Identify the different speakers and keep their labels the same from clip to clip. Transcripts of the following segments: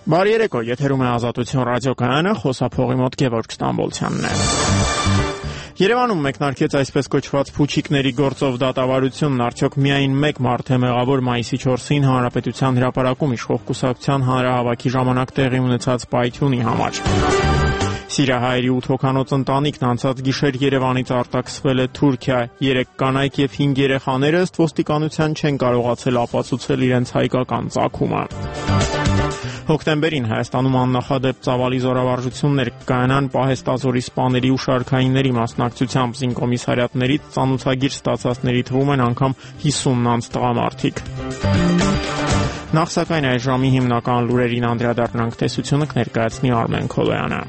Speaker 1: Բարի երեկո, եթերում է Ազատություն ռադիոկայանը, խոսափողի մոտ Գևորգ Ստամբոլցյանն է։ Երևանում մեկնարկեց այսպես կոչված փուչիկների գործով դատավարությունն, արդյոք միայն մեկ մարդ է մեղավոր մայիսի 4-ին Հանրապետության հրապարակում իշխող կուսակցության հանրահավաքի ժամանակ տեղի ունեցած պայթյունի համար։ Սիրիահայերի 8 հոգանոց ընտանիքն անցած գիշեր Երևանից արտաքսվել է Թուրքիա։ 3 կանայք եւ 5 երեխաները ըստ ոստիկանության չեն կարողացել ապացուցել իրենց հայկական ծագումը։ Հոկտեմբերին Հայաստանում աննախադեպ ծավալի զորավարժություններ կայանան պահեստազորի սպաների ու շարքայինների մասնակցությամբ զինկոմիսարիատներից ծանոթագիր ստացածների թվում են անգամ 50 անց տղամարդիկ։ Նախ սակայն այս ժամի հիմնական լուրերին անդրադառնանք, տեսությունը կներկայացնի Արմեն Քոլոյանը։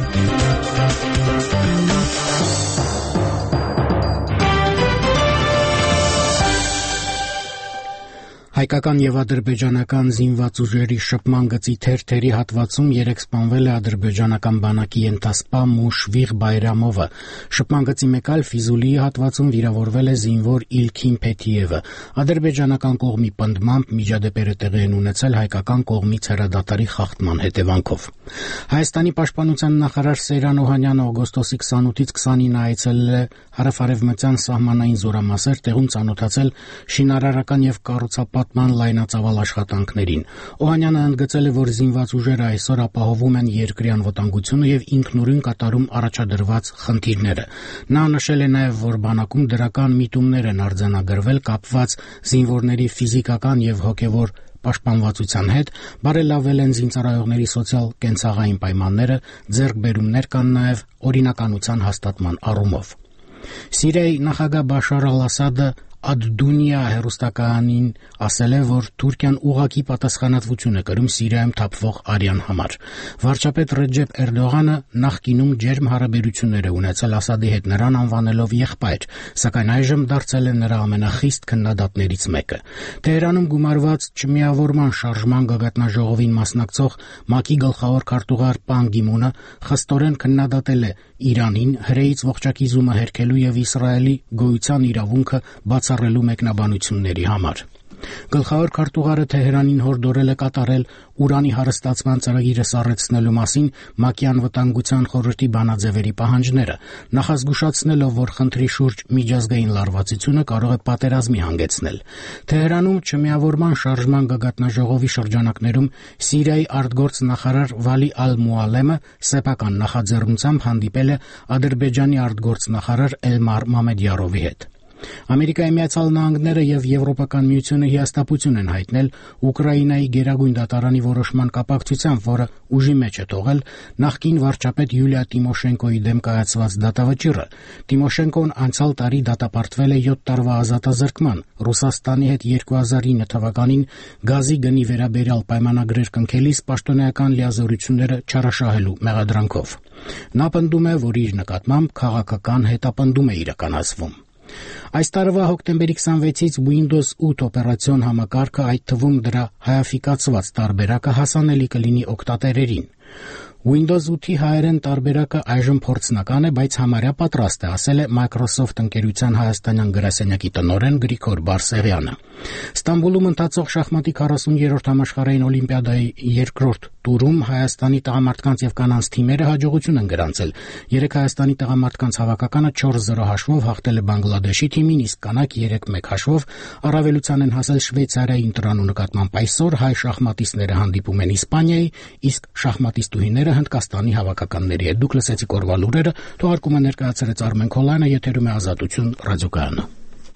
Speaker 2: Հայկական եւ ադրբեջանական զինված ուժերի շփման գծի թերթերի հատվածում 3 սպանվել է ադրբեջանական բանակի ենթասպա Մուշվիղ Բայրամովը։ Շփման գծի մեկ այլ Ֆիզուլիի հատվածում վիրավորվել է զինվոր Իլքին Փեթիևը։ Ադրբեջանական կողմի պնդմամբ միջադեպերը տեղի են ունեցել հայկական կողմից հրադադարի խախտման հետևանքով։ Հայաստանի պաշտպանության նախարար Սեյրան Օհանյանը օգոստոսի 28-ից 29 այցելել է հարավ-արևմտյան սահմանային զորամասեր, տեղում ծանոթացել շինարարական եւ կառուցապատման լայնածավալ աշխատանքներին։ Օհանյանը ընդգծել է, որ զինված ուժերը այսօր ապահովում են երկրի անվտանգությունը եւ ինքնուրույն կատարում առաջադրված խնդիրները։ Նա նշել է նաեւ, որ բանակում դրական միտումներ են արձանագրվել կապված զինվորների ֆիզիկական եւ հոգեվոր պաշտպանվածության հետ, բարելավել են զինծառայողների սոցիալ-կենցաղային պայմանները, ձեռքբերումներ կան նաեւ օրինականության հաստատման առումով։ Սիրիայի նախագահ Բաշար Ալ-Ասադը Ադդունիա հերոստակայանին ասել է, որ Թուրքիան ուղղակի պատասխանատվություն է կրում Սիրիայում թափվող արյան համար։ Վարչապետ Ռեջեփ Էրդողանը նախկինում ջերմ հարաբերություններ է ունեցել Ասադի հետ, նրան անվանելով եղբայր, սակայն այժմ դարձել է նրա ամենախիստ քննադատներից մեկը։ Թեհրանում գումարված Չմիավորման շարժման գագաթնաժողովին մասնակցող ՄԱԿ-ի գլխավոր քարտուղար Պան Գի-մունը խստորեն քննադատել է Իրանին հրեից ողջակիզումը հերքելու եւ Իսրայելի գոյության իրավունքը բացառելու մեկնաբանությունների համար։ Գլխավոր քարտուղարը Թեհրանին հորդորել է կատարել ուրանի հարստացման ծրագիրը սառեցնելու մասին ՄԱԿ-ի անվտանգության խորհրդի բանաձևերի պահանջները, նախազգուշացնելով, որ խնդրի շուրջ միջազգային լարվածությունը կարող է պատերազմի հանգեցնել։ Թեհրանում Չմիավորման շարժման գագաթնաժողովի շրջանակներում Սիրիայի արտգործ նախարար Վալի Ալ-Մուալեմը սեփական նախաձեռնությամբ հանդիպել է Ադրբեջանի արտգործ նախարար Էլմար Մամեդյարովի հետ։ Ամերիկայի Միացյալ Նահանգները եւ Եվրոպական միությունը հիասթափություն են հայտնել Ուկրաինայի գերագույն դատարանի որոշման կապակցությամբ, որը ուժի մեջ է թողել նախկին վարչապետ Յուլիա Տիմոշենկոյի դեմ կայացված դատավճիռը։ Տիմոշենկոն անցյալ տարի դատապարտվել է 7 տարվա ազատազրկման, Ռուսաստանի հետ 2009 թվականին գազի գնի վերաբերյալ պայմանագրեր կնքելիս պաշտոնեական լիազորությունները չարաշահելու մեղադրանքով։ Նա պնդում է, որ իր նկատմամբ քաղաքական հետապնդում է իրականացվում։ Այս տարվա հոկտեմբերի 26-ից Windows 8 օպերացիոն համակարգը, այդ թվում դրա հայաֆիկացված տարբերակը հասանելի կլինի օգտատերերին։ Windows 8-ի հայերեն տարբերակը այժմ փորձնական է, բայց համարյա պատրաստ է, ասել է Microsoft ընկերության հայաստանյան գրասենյակի տնօրեն Գրիգոր Բարսեղյանը։ Ստամբուլում ընթացող շախմատի 40-րդ համաշխարհային օլիմպիադայի երկրորդ տուրում Հայաստանի տղամարդկանց եւ կանանց թիմերը հաջողություն են գրանցել։ 3 Հայաստանի տղամարդկանց հավաքականը 4-0 հաշվով հաղթել է Բանգլադեշի թիմին, իսկ կանայք 3-1 հաշվով առավելության են հասել Շվեյցարիայի ընտրանու նկատմամբ։ Այսօր հայ շախմատիստները հանդիպում են Իսպանիայի, իսկ շախմատիստուհիները Հնդկաստանի հավաքականների հետ։ Դուք լսեցիք օրվա լուրերը, թողարկումը ներկայացրեց Արմեն Քոլոյանը, եթերում է Ազատություն ռադիոկայանը։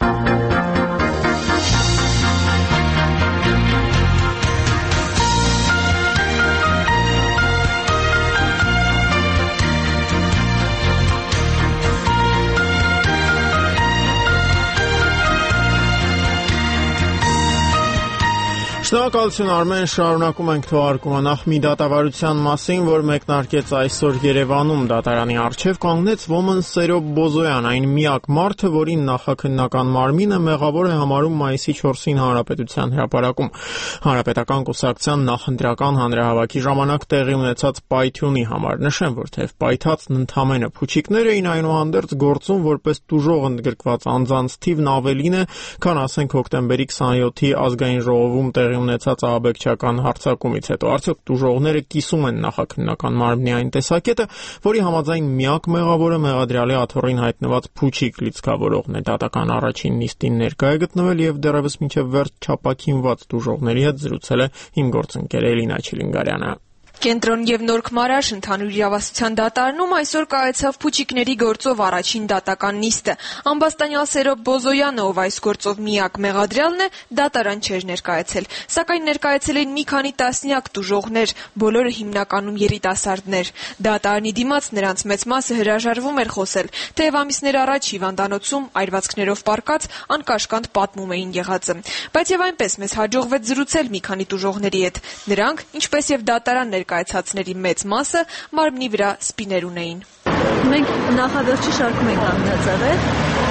Speaker 1: Շնորհակալություն Արմեն, շարունակում ենք թողարկումը նախ մի դատավարության մասին, որ մեկնարկեց այսօր Երևանում։ Դատարանի առջև կանգնեց Ոմն Սերոբ Բոզոյան, այն միակ մարդը, որին նախաքննական մարմինը մեղավոր է համարում մայիսի 4-ին Հանրապետության հրապարակում։ Հանրապետական կուսակցության նախընտրական հանրահավաքի ժամանակ տեղի ունեցած պայթյունի համար։ Նշեմ, որ թեև պայթածն ընդամենը փուչիկներ էին, այնուհանդերձ գործում որպես տուժող ընդգրկված անձանց թիվն ավելին է, քան ասենք հոկտեմբերի 27-ի ազգային ժողովում տեղի ունեցած ահաբեկչական հարձակումից հետո։ Արդյոք տուժողները կիսում են նախաքննական մարմնի այն տեսակետը, որի համաձայն միակ մեղավորը մեղադրյալի աթոռին հայտնված փուչիկ լիցքավորողն է։ Դատական առաջին նիստին ներկա է գտնվել եւ դեռևս մինչեւ վերջ չափակինված տուժողների հետ զրուցել է իմ գործընկեր Էլինա Չիլինգարյանը։
Speaker 3: Կենտրոն եւ Նոր Քմարաշ ընդհանուր իրավասության դատարանում այսօր կայացավ փուչիկների գործով առաջին դատական նիստը։ Ամբաստանյալ Սերոբ Բոզոյանը, ով այս գործով միակ մեղադրյալն է, դատարան չէր ներկայացել, սակայն ներկայացել էին մի քանի տասնյակ տուժողներ, բոլորը հիմնականում երիտասարդներ։ Դատարանի դիմաց նրանց մեծ մասը հրաժարվում էր խոսել, թեև ամիսներ առաջ հիվանդանոցում այրվածքներով պառկած անկաշկանդ պատմում էին եղածը։ Բայց եւ այնպես մեզ հաջողվեց զրուցել մի քանի տուժողների հետ։ Նրանք, ինչպես եւ դատարան ներկայացածների մեծ մասը մարմնի վրա սպիներ ունեին։
Speaker 4: Մենք նախադարձի շարքում ենք կանգնած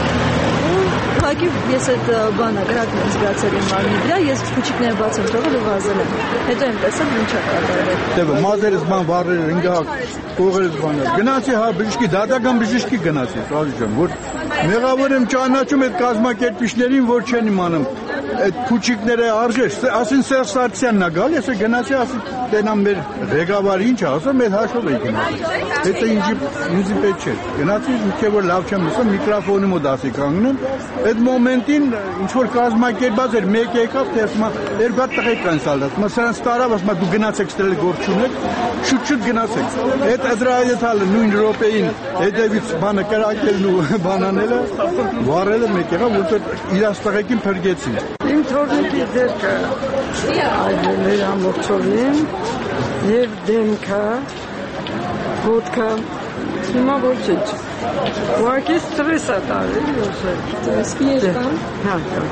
Speaker 4: Ուղղակի ես այդ բանը գրակն եմ զգացել իմ մարմնի վրա, ես փուչիկները բաց եմ թողել ու վազել եմ։ Հետո եմ տեսել ինչ է կատարվել։
Speaker 5: Դե մազերս բան վառել ինգա կողերս բաներ։ Գնացի հա բժշկի, դատական բժշկի գնացի, սարիժան, որ մեղավոր եմ ճանաչում այդ կազմակերպիչներին, որ չեն իմանում այդ փուչիկները արժես, ասին Սերժ Սարգսյանն է գալ, ես գնացի, ասի տենամ մեր ղեկավարը ինչ է ասում, մեր հաշվով էի գնացի։ Հետո ինձի պետք չէ։ Գնացի, ինչ որ լավ չեմ լսում, միկրոֆոնի մոտ ասի կանգնեմ։ Այդ մոմենտին ինչ որ կազմակերպած էր, մեկ եկավ, թե ասում երկու հատ տղեկ կան սալած։ Մա սրանց տարավ, ասում դու գնացեք ստել գործ ունեք, շուտ գնացեք։ Այդ Իսրայելը նույն րոպեին հետևից բանը կրակելն ու բանանելը վառելը մեկ եղավ, որտեղ իրաց տղեկին փրկեցին։
Speaker 6: Իմ թորնիկի ձերքը այդներ ամբողջովին եւ դեմքը, ոտքը հիմա ոչինչ։ Ուղղակի ստրես է տարել ոսել։
Speaker 4: Սպիներ կան։
Speaker 6: Հա, կան։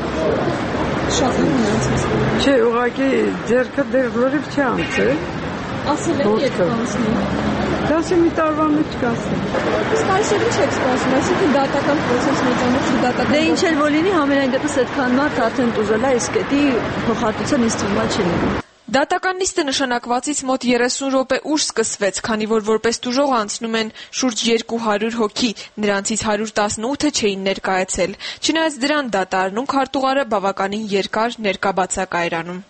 Speaker 4: Շատ են ունեցած։
Speaker 6: Չէ, ուղղակի ձերքը դեռ լրիվ չի անցել։
Speaker 4: Ասել են երբ կանցնի։
Speaker 6: Դասի մի տարվա մեջ կասեմ։
Speaker 4: Իսկ այսօր ինչ եք սպասում, այսինքն դատական process մեծանոց ու դատական։ Դե ինչ էլ որ լինի, համենայն դեպս այդքան մարդ արդեն տուժել է, իսկ էդի փոխհատուցան ինձ թվում չի լինի։
Speaker 3: Դատական նիստը նշանակվածից մոտ 30 րոպե ուշ սկսվեց, քանի որ որպես տուժող անցնում են շուրջ 200 հոգի, նրանցից 118-ը չէին ներկայացել։ Չնայած դրան դատարանում քարտուղարը բավականին երկար ներկա բացակայարանում։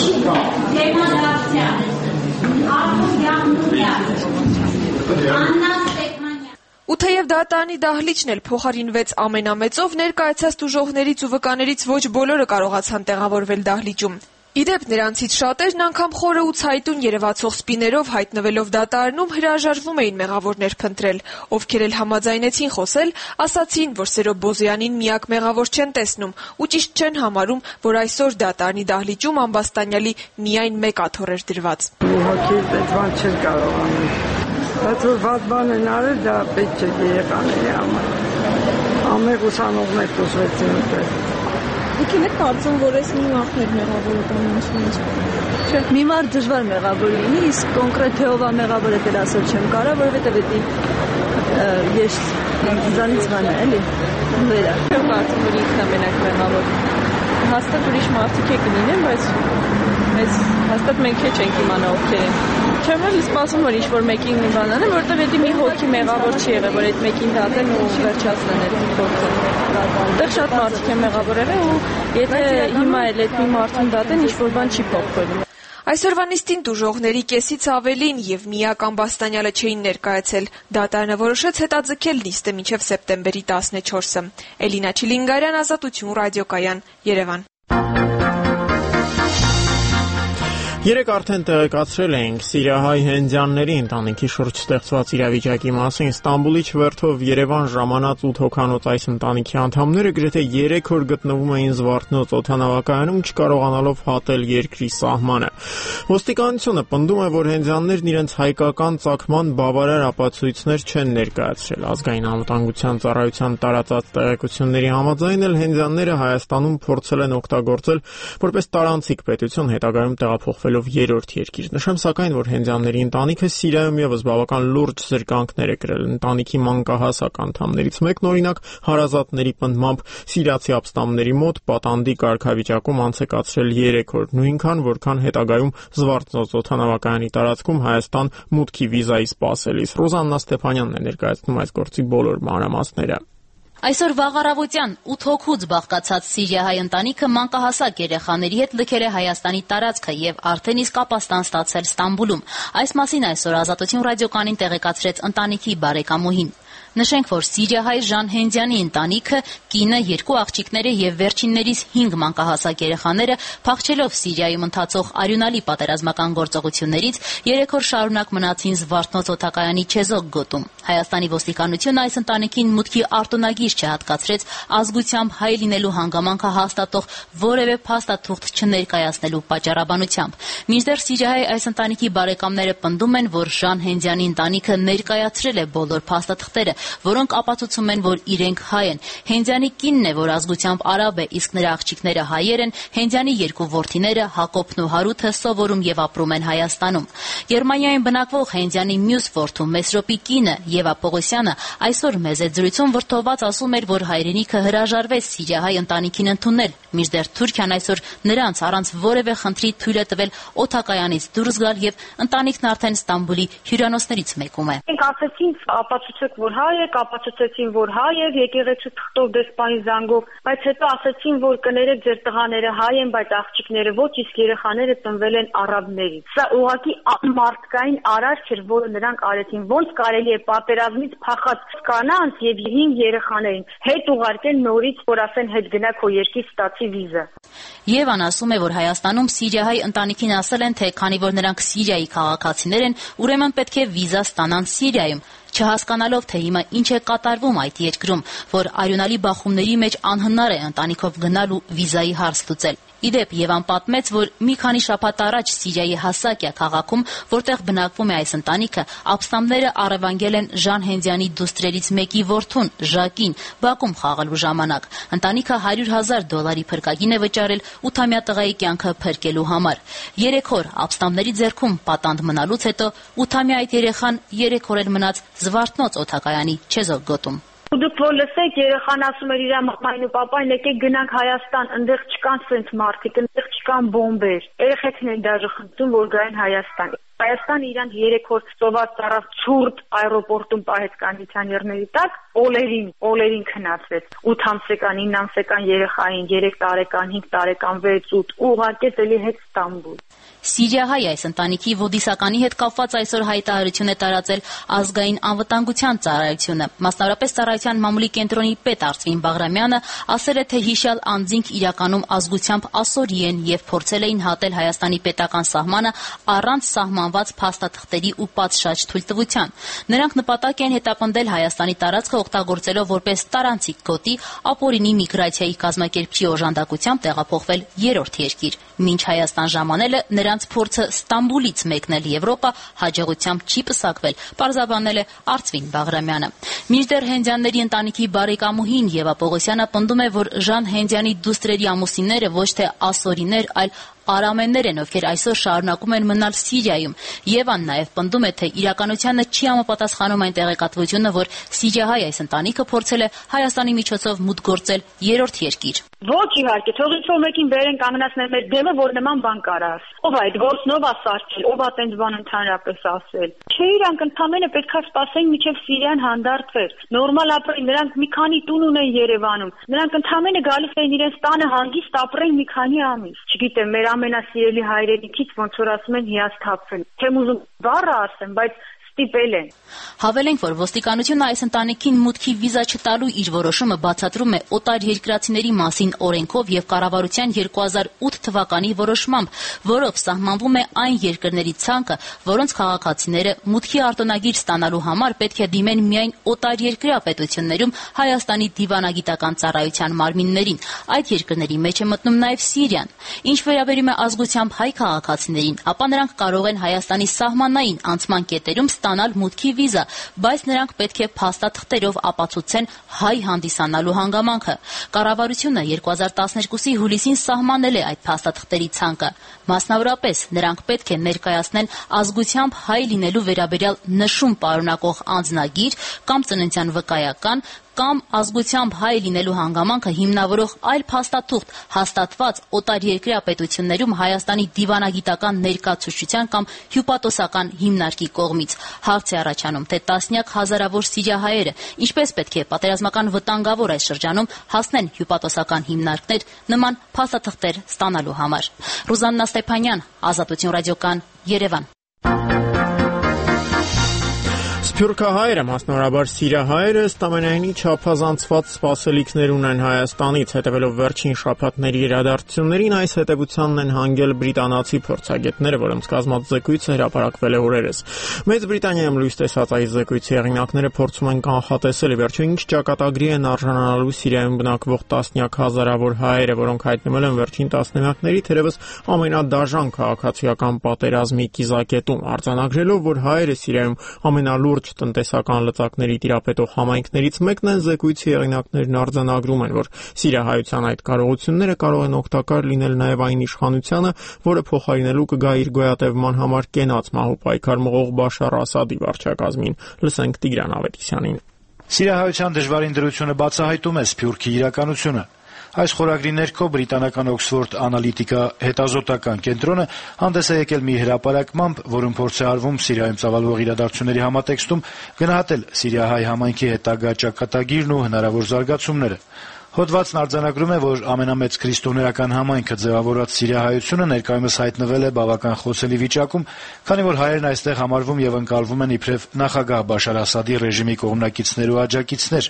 Speaker 3: Ու թեև դատարանի դահլիճն էլ փոխարինվեց ամենամեծով, ներկայացած տուժողներից ու վկաներից ոչ բոլորը կարողացան տեղավորվել դահլիճում։ Իդեպ նրանցից շատերն անգամ խորը ու ցայտուն երևացող սպիներով հայտնվելով դատարանում հրաժարվում էին մեղավորներ փնտրել, ովքեր էլ համաձայնեցին խոսել, ասացին, որ Սերոբ Բոզոյանին միակ մեղավոր չեն տեսնում ու ճիշտ չեն համարում, որ այսօր դատարանի դահլիճում ամբաստանյալի միայն մեկ աթոռ էր դրված։
Speaker 6: Ուղղակի այդ բան չեն կարող անել։ Բայց որ վատ բան են արել, դա պետք չէ երեխաների համար։ Ամեն ուսանողներ տուժվեցին ուտել։
Speaker 4: Դուք եք կարծում, որ այս մի մարդն էր մեղավորը կամ ինչ։
Speaker 7: Չէ, մի մարդ դժվար մեղավոր լինի, իսկ կոնկրետ թե ով է մեղավորը դեռ ասել չեմ կարող, որովհետև դա ես ինձանից բան է, էլի։ Վերա։
Speaker 4: Չեմ կարծում, որ ինքն է մենակ մեղավոր։ Հաստատ ուրիշ մարդիկ է կլինեն, բայց մեզ հաստատ մենք չենք իմանա ովքեր են։ Չեմ էլ սպասում, որ ինչ-որ մեկին բանան է, որովհետև դա մի հոգի մեղավոր չի եղել, որ այդ մեկին դատեն ու վերջացնեն այդ գործը։ Այդտեղ շատ մարդիկ են մեղավոր եղել ու եթե հիմա էլ այդ մի մարդուն դատեն, ինչ-որ բան չի փոխվելու։
Speaker 3: Այսօրվա նիստին տուժողների կեսից ավելին եւ միակ ամբաստանյալը չէին ներկայացել։ Դատարանը որոշեց հետաձգել նիստը մինչեւ սեպտեմբերի 14-ը։ Էլինա Չիլինգարյան, Ազատություն ռադիոկայան, Երևան։
Speaker 1: Երեք արդեն տեղեկացրել էինք սիրիահայ հենձյանների ընտանիքի շուրջ ստեղծված իրավիճակի մասին։ Ստամբուլի չվերթով Երևան ժամանած 8 հոգանոց այս ընտանիքի անդամները գրեթե 3 օր գտնվում էին Զվարթնոց օդանավակայանում, չկարողանալով հատել երկրի սահմանը։ Ոստիկանությունը պնդում է, որ հենձյաններն իրենց հայկական ծագման բավարար ապացույցներ չեն ներկայացրել։ Ազգային անվտանգության ծառայության տարածած տեղեկությունների համաձայն էլ հենձյանները Հայաստանում փորձել են օգտագործել որպես տարանցիկ պետություն, հետագայում տեղափոխվել երրորդ երկիր։ Նշեմ սակայն, որ հենձյանների ընտանիքը Սիրիայում եւս բավական լուրջ զրկանքներ է կրել։ Ընտանիքի մանկահասակ անդամներից մեկն օրինակ հարազատների պնդմամբ սիրիացի ապստամբների մոտ պատանդի կարգավիճակում անցեկացրել 3 օր, նույնքան որքան հետագայում Զվարթնոց օդանավակայանի տարածքում Հայաստան մուտքի վիզայի սպասելիս։ Ռոզաննա Ստեփանյանն է ներկայացնում այս գործի բոլոր մանրամասները։
Speaker 8: Այսօր վաղ առավոտյան 8 հոգուց բաղկացած սիրիահայ ընտանիքը մանկահասակ երեխաների հետ լքել է Հայաստանի տարածքը եւ արդեն իսկ ապաստան ստացել Ստամբուլում։ Այս մասին այսօր Ազատություն ռադիոկանին տեղեկացրեց ընտանիքի բարեկամուհին։ Նշենք, որ սիրիահայ Ժան Հենդյանի ընտանիքը, կինը, 2 աղջիկները եւ վերջիններիս 5 մանկահասակ երեխաները փախչելով Սիրիայում ընթացող արյունալի պատերազմական գործողություններից 3 օր շարունակ մնացին Զվարթնոց օդակայանի Չեզոկ գոտում։ Հայաստանի ոստիկանությունը այս ընտանիքին մուտքի արտոնագիր չհատկացրեց ազգությամբ հայ լինելու հանգամանքը հաստատող որևէ փաստաթուղթ չներկայացնելու պատճառաբանությամբ։ Մինչդեռ սիրիահայ այս ընտանիքի բարեկամները պնդում են, որ Ժան Հենդյանի ընտանիքը ներկայացրել է բոլոր փաստաթղթերը, որոնք ապացուցում են, որ իրենք հայ են։ Հենդյանի կինն է, որ ազգությամբ արաբ է, իսկ նրա աղջիկները հայեր են, Հենդյանի 2 որդիները Հակոբն ու Հարութը սովորում եւ ապրում են Հայաստանում։ Գերմանիայում բնակվող Հենդյանի մյուս որդու Մեսրոպի կինը Եվա Պողոսյանը այսօր մեծ զրույցում վրդովված ասում էր, որ հայրենիքը հրաժարվեց սիրիահայ ընտանիքին ընդունել, մինչդեռ Թուրքիան այսօր նրանց առանց որևէ խնդրի թույլ է տվել օդակայանից դուրս գալ եւ ընտանիքն արդեն Ստամբուլի հյուրանոցներից մեկում է։
Speaker 9: Մենք ասեցին, ապացուցեք, որ հայ եք, ապացուցեցին, որ հայ եք, եկեղեցու թղթով դեսպանի զանգով, բայց հետո ասեցին, որ կներեք ձեր տղաները հայ են, բայց աղջիկները ոչ, իսկ երեխաները ծնվել են արաբներից։ Սա ուղղակի մարդկային արարք էր, որը նրանք արեցին։ Ոնց կարելի է պատերազմից փախած կանանց եւ 5 երեխաներին հետ ուղարկել նորից, որ ասեն հետ գնա քո երկիր ստացի վիզա։
Speaker 8: Եվան ասում է, որ Հայաստանում սիրիահայ ընտանիքին ասել են, թե քանի որ նրանք Սիրիայի քաղաքացիներ են, ուրեմն պետք է վիզա ստանան Սիրիայում, չհասկանալով, թե հիմա ինչ է կատարվում այդ երկրում, որ արյունալի բախումների մեջ անհնար է ընտանիքով գնալ ու վիզայի հարց լուծել։ Իդեպ Եվան պատմեց, որ մի քանի շաբաթ առաջ Սիրիայի Հասակիա քաղաքում, որտեղ բնակվում է այս ընտանիքը, ապստամբները առևանգել են Ժան Հենդյանի դուստրերից մեկի որդուն, Ժակին, բակում խաղալու ժամանակ։ Ընտանիքը $100,000 փրկագին է վճարել 8-ամյա տղայի կյանքը փրկելու համար։ 3 օր ապստամբների ձեռքում պատանդ մնալուց հետո 8-ամյա այդ երեխան 3 օր էլ մնաց Զվարթնոց օդակայանի Չեզոկ գոտում։
Speaker 9: Դուք որ լսեք, երեխան ասում էր իր մամային ու պապային, եկեք գնանք Հայաստան, այնտեղ չկան սենց մարդիկ, այնտեղ չկան բոմբեր։ Երեխեքն են դաժե խնդրում, որ գային Հայաստան։ Հայաստանը իրան 3 օր ծոված ծառավ ցուրտ аэроպորտում պահեց կոնդիցիոներների տակ, օլերին քնացրեց 8 ամսական, 9 ամսական երեխային, 3 տարեկան, 5 տարեկան, 6-8 ուղարկեց էլի հետ Ստամբուլ։
Speaker 8: Սիրիահայ այս ընտանիքի ոդիսականի հետ կապված այսօր հայտարարություն է տարածել ազգային անվտանգության ծառայությունը։ Մասնավորապես ծառայության մամուլի կենտրոնի պետ Արծվին Բաղրամյանը ասել է, թե հիշյալ անձինք իրականում ազգությամբ ասորի են եւ փորձել էին հատել Հայաստանի պետական սահմանը առանց սահմանված փաստաթղթերի ու պատշաճ թույլտվության։ Նրանք նպատակ են հետապնդել Հայաստանի տարածքը օգտագործելով որպես տարանցիկ գոտի ապօրինի միգրացիայի կազմակերպչի օժանդակությամբ տեղափոխվել երրորդ երկիր։ Մինչ Հայաստան ժամանելը նրանց փորձը Ստամբուլից մեկնել Եվրոպա հաջողությամբ չի պսակվել, պարզաբանել է Արծվին Բաղրամյանը։ Մինչդեռ Հենդյանների ընտանիքի բարեկամուհին Եվա Պողոսյանը պնդում է, որ Ժան Հենդյանի դուստրերի ամուսինները ոչ թե ասորիներ, այլ արամեններ են, ովքեր այսօր շարունակում են մնալ Սիրիայում։ Եվան նաև պնդում է, թե իրականությանը չի համապատասխանում այն տեղեկատվությունը, որ սիրիահայ այս ընտանիքը փորձել է Հայաստանի միջոցով մուտք գործել երրորդ երկիր։
Speaker 9: Ոչ իհարկե, թող ինչ-որ մեկին բերեն կանգնացնել մեր դեմը, որ նման բան կարաս։ Ով այդ գործնով ասարչել, ով այդպես բան ընդհանրապես ասել։ Չէ, իրանք ընդամենը պետքա սպասեն մինչև Սիրիան հանդարտվեր։ Նորմալ ապրեն, նրանք մի քանի տուն ունեն Երևանում։ Նրանք ընդամենը գալիս են իրենց տանը հանգիստ ապրեն մի քանի ամիս։ Չգիտեմ, մեր ամենասիրելի հայրենիքից ոնց որ ասում են հիասթափվել։ Չեմ ուզում բառը ասեմ, բայց ստիպել են։
Speaker 8: Հավելենք, որ ոստիկանությունը այս ընտանիքին մուտքի վիզա չտալու իր որոշումը բացատրում է օտար երկրացիների մասին օրենքով եւ կառավարության 2008 թվականի որոշմամբ, որով սահմանվում է այն երկրների ցանկը, որոնց քաղաքացիները մուտքի արտոնագիր ստանալու համար պետք է դիմեն միայն օտար երկրյա պետություններում Հայաստանի դիվանագիտական ծառայության մարմիններին։ Այդ երկրների մեջ է մտնում նաեւ Սիրիան։ Ինչ վերաբերում է ազգությամբ հայ քաղաքացիներին, ապա նրանք կարող են Հայաստանի սահմանային անցման կետերում ստանալ մուտքի վիզա, բայց նրանք պետք է փաստաթղթերով ապացուցեն հայ հանդիսանալու հանգամանքը։ Կառավարությունը 2012-ի հուլիսին սահմանել է այդ փաստաթղթերի ցանկը։ Մասնավորապես, նրանք պետք է ներկայացնեն ազգությամբ հայ լինելու վերաբերյալ նշում պարունակող անձնագիր կամ ծննդյան վկայական կամ ազգությամբ հայ լինելու հանգամանքը հիմնավորող այլ փաստաթուղթ հաստատված օտարերկրյա պետություններում Հայաստանի դիվանագիտական ներկայացուցչության կամ հյուպատոսական հիմնարկի կողմից։ Հարց է առաջանում, թե տասնյակ հազարավոր սիրիահայերը ինչպես պետք է պատերազմական վտանգավոր այս շրջանում հասնեն հյուպատոսական հիմնարկներ նման փաստաթղթեր ստանալու համար։ Ռուզաննա Ստեփանյան, Ազատություն ռադիոկան, Երևան։
Speaker 1: Սփյուռքահայերը, մասնավորաբար սիրիահայերը, ըստամենայնի չափազանցված սպասելիքներ ունեն Հայաստանից, հետևելով վերջին շաբաթների իրադարձություններին, այս հետևությանն են հանգել բրիտանացի փորձագետները, որոնց կազմած զեկույցը հրապարակվել է օրերս։ Մեծ Բրիտանիայում լույս տեսած այս զեկույցի հեղինակները փորձում են կանխատեսել, վերջին ինչ ճակատագրի են արժանանալու Սիրիայում բնակվող տասնյակ հազարավոր հայերը, որոնք հայտնվել են վերջին տասնամյակների թերևս ամենադաժան քաղաքացիական պատերազմի կիզակետում, արձանագրելով, որ հայերը Սիրիայում ամենալուրջ տնտեսական լծակների տիրապետող համայնքներից մեկն են, զեկույցի հեղինակներն արձանագրում են, որ սիրիահայության այդ կարողությունները կարող են օգտակար լինել նաև այն իշխանությանը, որը փոխարինելու կգա իր գոյատևման համար կենաց մահու պայքար մղող Բաշար Ասադի վարչակազմին։ Լսենք Տիգրան Ավետիսյանին։
Speaker 10: Սիրիահայության դժվարին դրությունը բացահայտում է Սփյուռքի իրականությունը։ Այս խորագրի ներքո բրիտանական Օքսֆորդ Անալիտիկա հետազոտական կենտրոնը հանդես է եկել մի հրապարակմամբ, որում փորձ է արվում Սիրիայում ծավալվող իրադարձությունների համատեքստում գնահատել սիրիահայ համայնքի հետագա ճակատագիրն ու հնարավոր զարգացումները։ Հոդվածն արձանագրում է, որ ամենամեծ քրիստոնեական համայնքը ձևավորած սիրիահայությունը ներկայումս հայտնվել է բավական խոցելի վիճակում, քանի որ հայերն այստեղ համարվում եւ ընկալվում են իբրև նախագահ Բաշար Ասադի ռեժիմի կողմնակիցներ ու աջակիցներ։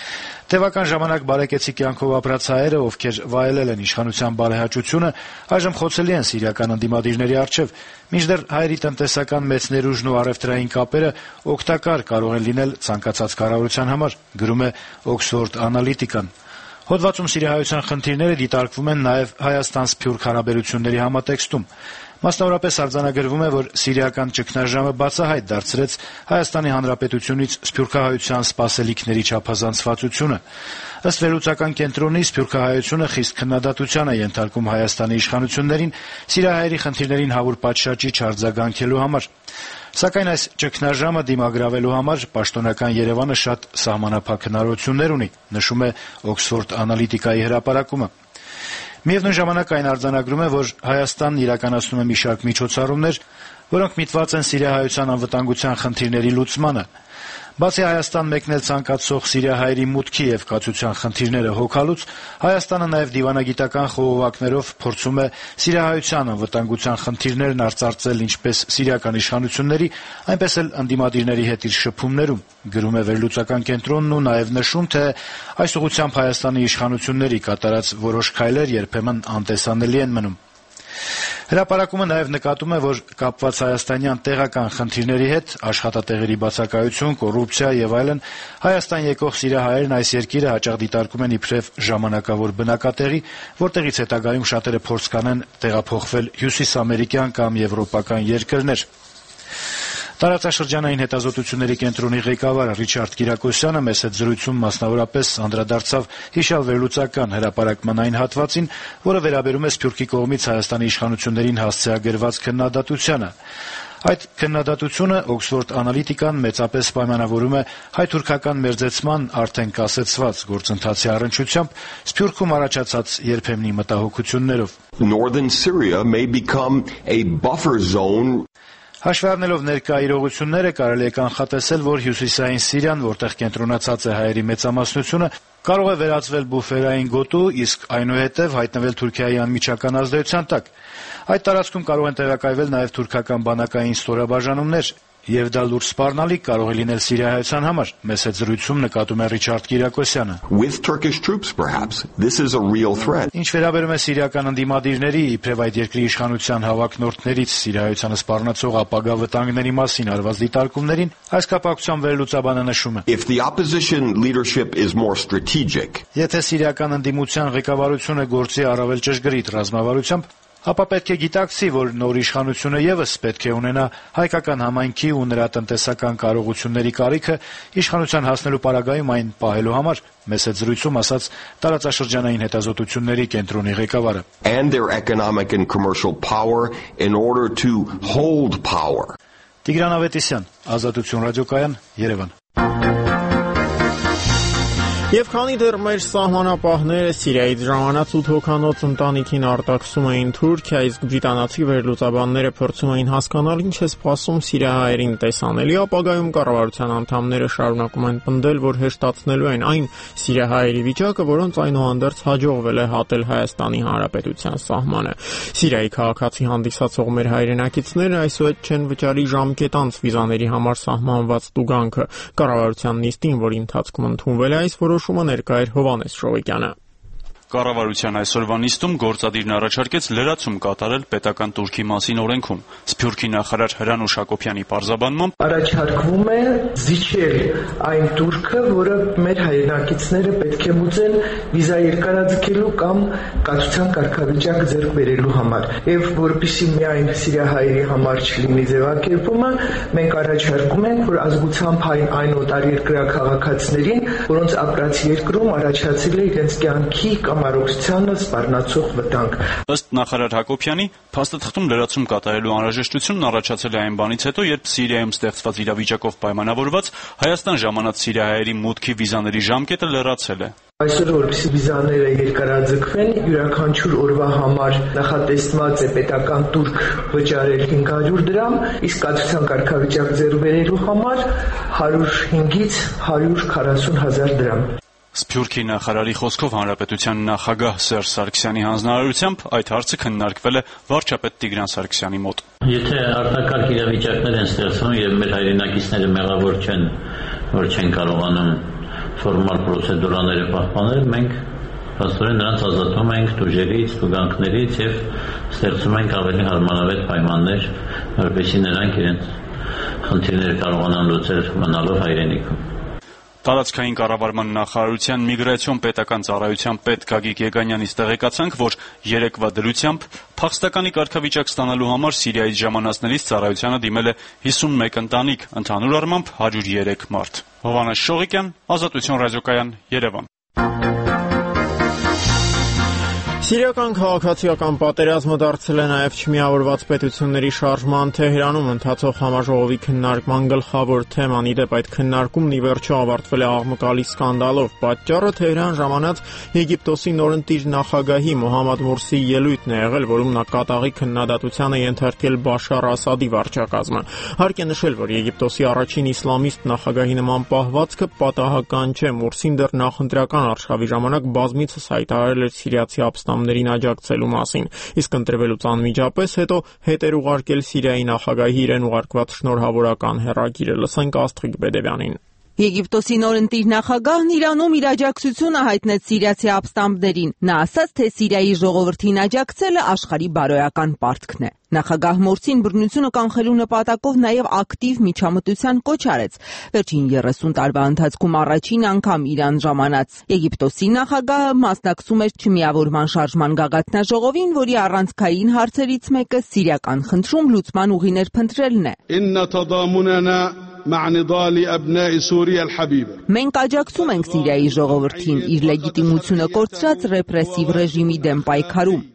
Speaker 10: Տևական ժամանակ բարեկեցի կյանքով ապրած հայերը, ովքեր վայելել են իշխանության բարեհաճությունը, այժմ խոցելի են սիրիական ընդդիմադիրների առջև, մինչդեռ հայերի տնտեսական մեծ ներուժն ու առևտրային կապերը օգտակար կարող են լինել ցանկացած կառավարության համար, գրում է Օքսֆորդ Անալիտիկան։ Հոդվածում սիրիահայության խնդիրները դիտարկվում են նաև Հայաստան-Սփյուռք հարաբերությունների համատեքստում։ Մասնավորապես արձանագրվում է, որ սիրիական ճգնաժամը բացահայտ դարձրեց Հայաստանի Հանրապետությունից սփյուռքահայության սպասելիքների չափազանցվածությունը։ Ըստ վերլուծական կենտրոնի, սփյուռքահայությունը խիստ քննադատության է ենթարկում Հայաստանի իշխանություններին սիրիահայերի խնդիրներին հավուր պատշաճի չարձագանքելու համար։ Սակայն այս ճգնաժամը դիմագրավելու համար պաշտոնական Երևանը շատ սահմանափակ հնարավորություններ ունի, նշում է Օքսֆորդ Անալիտիկայի հրապարակումը։ Միևնույն ժամանակ այն արձանագրում է, որ Հայաստանն իրականացնում է մի շարք միջոցառումներ, որոնք միտված են սիրիահայության անվտանգության խնդիրների լուծմանը։ Բացի Հայաստան մեկնել ցանկացող սիրիահայերի մուտքի եւ կացության խնդիրները հոգալուց, Հայաստանը նաեւ դիվանագիտական խողովակներով փորձում է սիրիահայության անվտանգության խնդիրներն արծարծել ինչպես սիրիական իշխանությունների, այնպես էլ ընդդիմադիրների հետ իր շփումներում, գրում է վերլուծական կենտրոնն ու նաեւ նշում, թե այս ուղղությամբ Հայաստանի իշխանությունների կատարած որոշ քայլեր երբեմն անտեսանելի են մնում։ Հրապարակումը նաև նկատում է, որ կապված հայաստանյան տեղական խնդիրների հետ աշխատատեղերի բացակայություն, կոռուպցիա եւ այլն Հայաստան եկող սիրիահայերն այս երկիրը հաճախ դիտարկում են իբրև ժամանակավոր բնակատեղի, որտեղից հետագայում շատերը փորձ կանեն տեղափոխվել հյուսիսամերիկյան կամ եվրոպական երկրներ։ Տարածաշրջանային հետազոտությունների կենտրոնի ղեկավար Ռիչարդ Կիրակոսյանը մեծ հետ զրույցում մասնավորապես անդրադարձավ հիշյալ վերլուծական հրապարակման այն հատվածին, որը վերաբերում է Սփյուռքի կողմից Հայաստանի իշխանություններին հասցեագրված քննադատությանը։ Այդ քննադատությունը Օքսֆորդ Անալիտիկան մեծապես պայմանավորում է հայ-թուրքական մերձեցման արդեն կասեցված գործընթացի առնչությամբ Սփյուռքում առաջացած երբեմնի մտահոգություններով։
Speaker 11: Northern Syria may become a buffer zone.
Speaker 10: Հաշվի առնելով ներկա իրողությունները կարելի է կանխատեսել, որ հյուսիսային Սիրիան, որտեղ կենտրոնացած է հայերի մեծամասնությունը, կարող է վերածվել բուֆերային գոտու, իսկ այնուհետև հայտնվել Թուրքիայի անմիջական ազդեցության տակ։ Այդ տարածքում կարող են տեղակայվել նաև թուրքական բանակային ստորաբաժանումներ, եւ դա լուրջ սպառնալիք կարող է լինել սիրիահայության համար, մեծ հետ զրույցում նկատում է Ռիչարդ Կիրակոսյանը։
Speaker 11: With Turkish troops perhaps this is a real threat.
Speaker 10: Ինչ վերաբերում է սիրիական ընդդիմադիրների, իբրև այդ երկրի իշխանության հավակնորդներից սիրիահայությանը սպառնացող ապագա վտանգների մասին արված դիտարկումներին, այս կապակցությամբ վերլուծաբանը նշում է.
Speaker 11: If the opposition leadership is more strategic.
Speaker 10: Եթե սիրիական ընդդիմության ղեկավարությունը գործի առավել ճշգրիտ ռազմավարությամբ, ապա պետք է գիտակցի, որ նոր իշխանությունը եւս պետք է ունենա հայկական համայնքի ու նրա տնտեսական կարողությունների կարիքը իշխանության հասնելու պարագայում այն պահելու համար, մեծ հետ զրույցում ասաց տարածաշրջանային հետազոտությունների կենտրոնի ղեկավարը։
Speaker 11: And their economic and commercial power in order to hold power.
Speaker 10: Տիգրան Ավետիսյան, Ազատություն ռադիոկայան, Երևան։
Speaker 1: Եվ քանի դեռ մեր սահմանապահները Սիրիայից ժամանած 8 հոգանոց ընտանիքին արտաքսում էին Թուրքիա, իսկ բրիտանացի վերլուծաբանները փորձում էին հասկանալ ինչ է սպասում սիրիահայերին տեսանելի ապագայում, կառավարության անդամները շարունակում են պնդել, որ հեշտացնելու են այն սիրիահայերի վիճակը, որոնց այնուհանդերձ հաջողվել է հատել Հայաստանի Հանրապետության սահմանը։ Սիրիայի քաղաքացի հանդիսացող մեր հայրենակիցները այսօր չեն վճարի ժամկետանց վիզաների համար սահմանված տուգանքը։ Կառավարության նիստին, որի ընթացքում ընդունվել է այս որոշումը, ներկա էր Հովհաննես Շողիկյանը։
Speaker 12: Կառավարության այսօրվա նիստում գործադիրն առաջարկեց լրացում կատարել պետական տուրքի մասին օրենքում։ Սփյուռքի նախարար Հրանուշ Հակոբյանի պարզաբանմամբ
Speaker 13: առաջարկվում է զիջել այն տուրքը, որը մեր հայրենակիցները պետք է մուծեն վիզա երկարաձգելու կամ կացության կարգավիճակ ձեռք բերելու համար։ Եվ որպեսզի միայն սիրիահայերի համար չլինի ձևակերպումը, մենք առաջարկում ենք, որ ազգությամբ այն օտարերկրյա քաղաքացիներին, որոնց ապրած երկրում առաջացել է իրենց կյանքի կամ առողջությանը սպառնացող վտանգ։
Speaker 12: Ըստ նախարար Հակոբյանի, փաստաթղթում լրացում կատարելու անհրաժեշտությունն առաջացել է այն բանից հետո, երբ Սիրիայում ստեղծված իրավիճակով պայմանավորված Հայաստան ժամանած սիրիահայերի մուտքի վիզաների ժամկետը լրացել է։
Speaker 13: Այսօր որպեսզի վիզաները երկարաձգվեն, յուրաքանչյուր օրվա համար նախատեսված է պետական տուրք վճարել 500 դրամ, իսկ կացության կարգավիճակ ձեռք բերելու համար 105-ից 140 հազար դրամ։
Speaker 12: Սփյուռքի նախարարի խոսքով հանրապետության նախագահ Սերժ Սարգսյանի հանձնարարությամբ այդ հարցը քննարկվել է վարչապետ Տիգրան Սարգսյանի մոտ։
Speaker 14: Եթե արտակարգ իրավիճակներ են ստեղծվում եւ մեր հայրենակիցները մեղավոր չեն, որ չեն կարողանում ֆորմալ պրոցեդուրաները պահպանել, մենք փաստորեն նրանց ազատում ենք տուժերից, տուգանքներից եւ ստեղծում ենք ավելի հարմարավետ պայմաններ, որպեսզի նրանք իրենց խնդիրները կարողանան լուծել մնալով հայրենիքում։
Speaker 12: Տարածքային կառավարման նախարարության միգրացիոն պետական ծառայության պետ Գագիկ Եգանյանից տեղեկացանք, որ երեկվա դրությամբ փախստականի կարգավիճակ ստանալու համար Սիրիայից ժամանածներից ծառայությանը դիմել է 51 ընտանիք, ընդհանուր առմամբ 103 մարդ։ Հովհաննես Շողիկյան, Ազատություն ռադիոկայան, Երևան։
Speaker 1: Սիրիական քաղաքացիական պատերազմը դարձել է նաև չմիավորված պետությունների շարժման Թեհրանում ընթացող համաժողովի քննարկման գլխավոր թեման։ Ի դեպ, այդ քննարկումն ի վերջո ավարտվել է աղմկալի սկանդալով։ Պատճառը Թեհրան ժամանած Եգիպտոսի նորընտիր նախագահի Մոհամմադ Մուրսիի ելույթն է եղել, որում նա կատաղի քննադատության է ենթարկել Բաշար Ասադի վարչակազմը։ Հարկ է նշել, որ Եգիպտոսի առաջին իսլամիստ նախագահի նման պահվածքը պատահական չէ։ Մուրսին դեռ նախընտրական արշավի ժամանակ բազմիցս հայտարարել էր սիրիացի ապստամբներին աջակցելու մասին, իսկ ընտրվելուց անմիջապես հետո հետ էր ուղարկել Սիրիայի նախագահի իրեն ուղարկված շնորհավորական հեռագիրը։ Լսենք Աստղիկ Բեդևյանին։
Speaker 15: Եգիպտոսի նորընտիր նախագահն Իրանում իր աջակցությունը հայտնեց սիրիացի ապստամբներին։ Նա ասաց, թե Սիրիայի ժողովրդին աջակցելը աշխարհի բարոյական պարտքն է։ Նախագահ Մորսին բռնությունը կանխելու նպատակով նաև ակտիվ միջամտության կոչ արեց։ Վերջին 30 տարվա ընթացքում առաջին անգամ Իրան ժամանած Եգիպտոսի նախագահը մասնակցում էր չմիավորման շարժման գագաթնաժողովին, որի առանցքային հարցերից մեկը սիրիական խնդրում լուծման ուղիներ փնտրելն է։ Մենք աջակցում ենք Սիրիայի ժողովրդին իր լեգիտիմությունը կորցրած ռեպրեսիվ ռեժիմի դեմ պայքարում։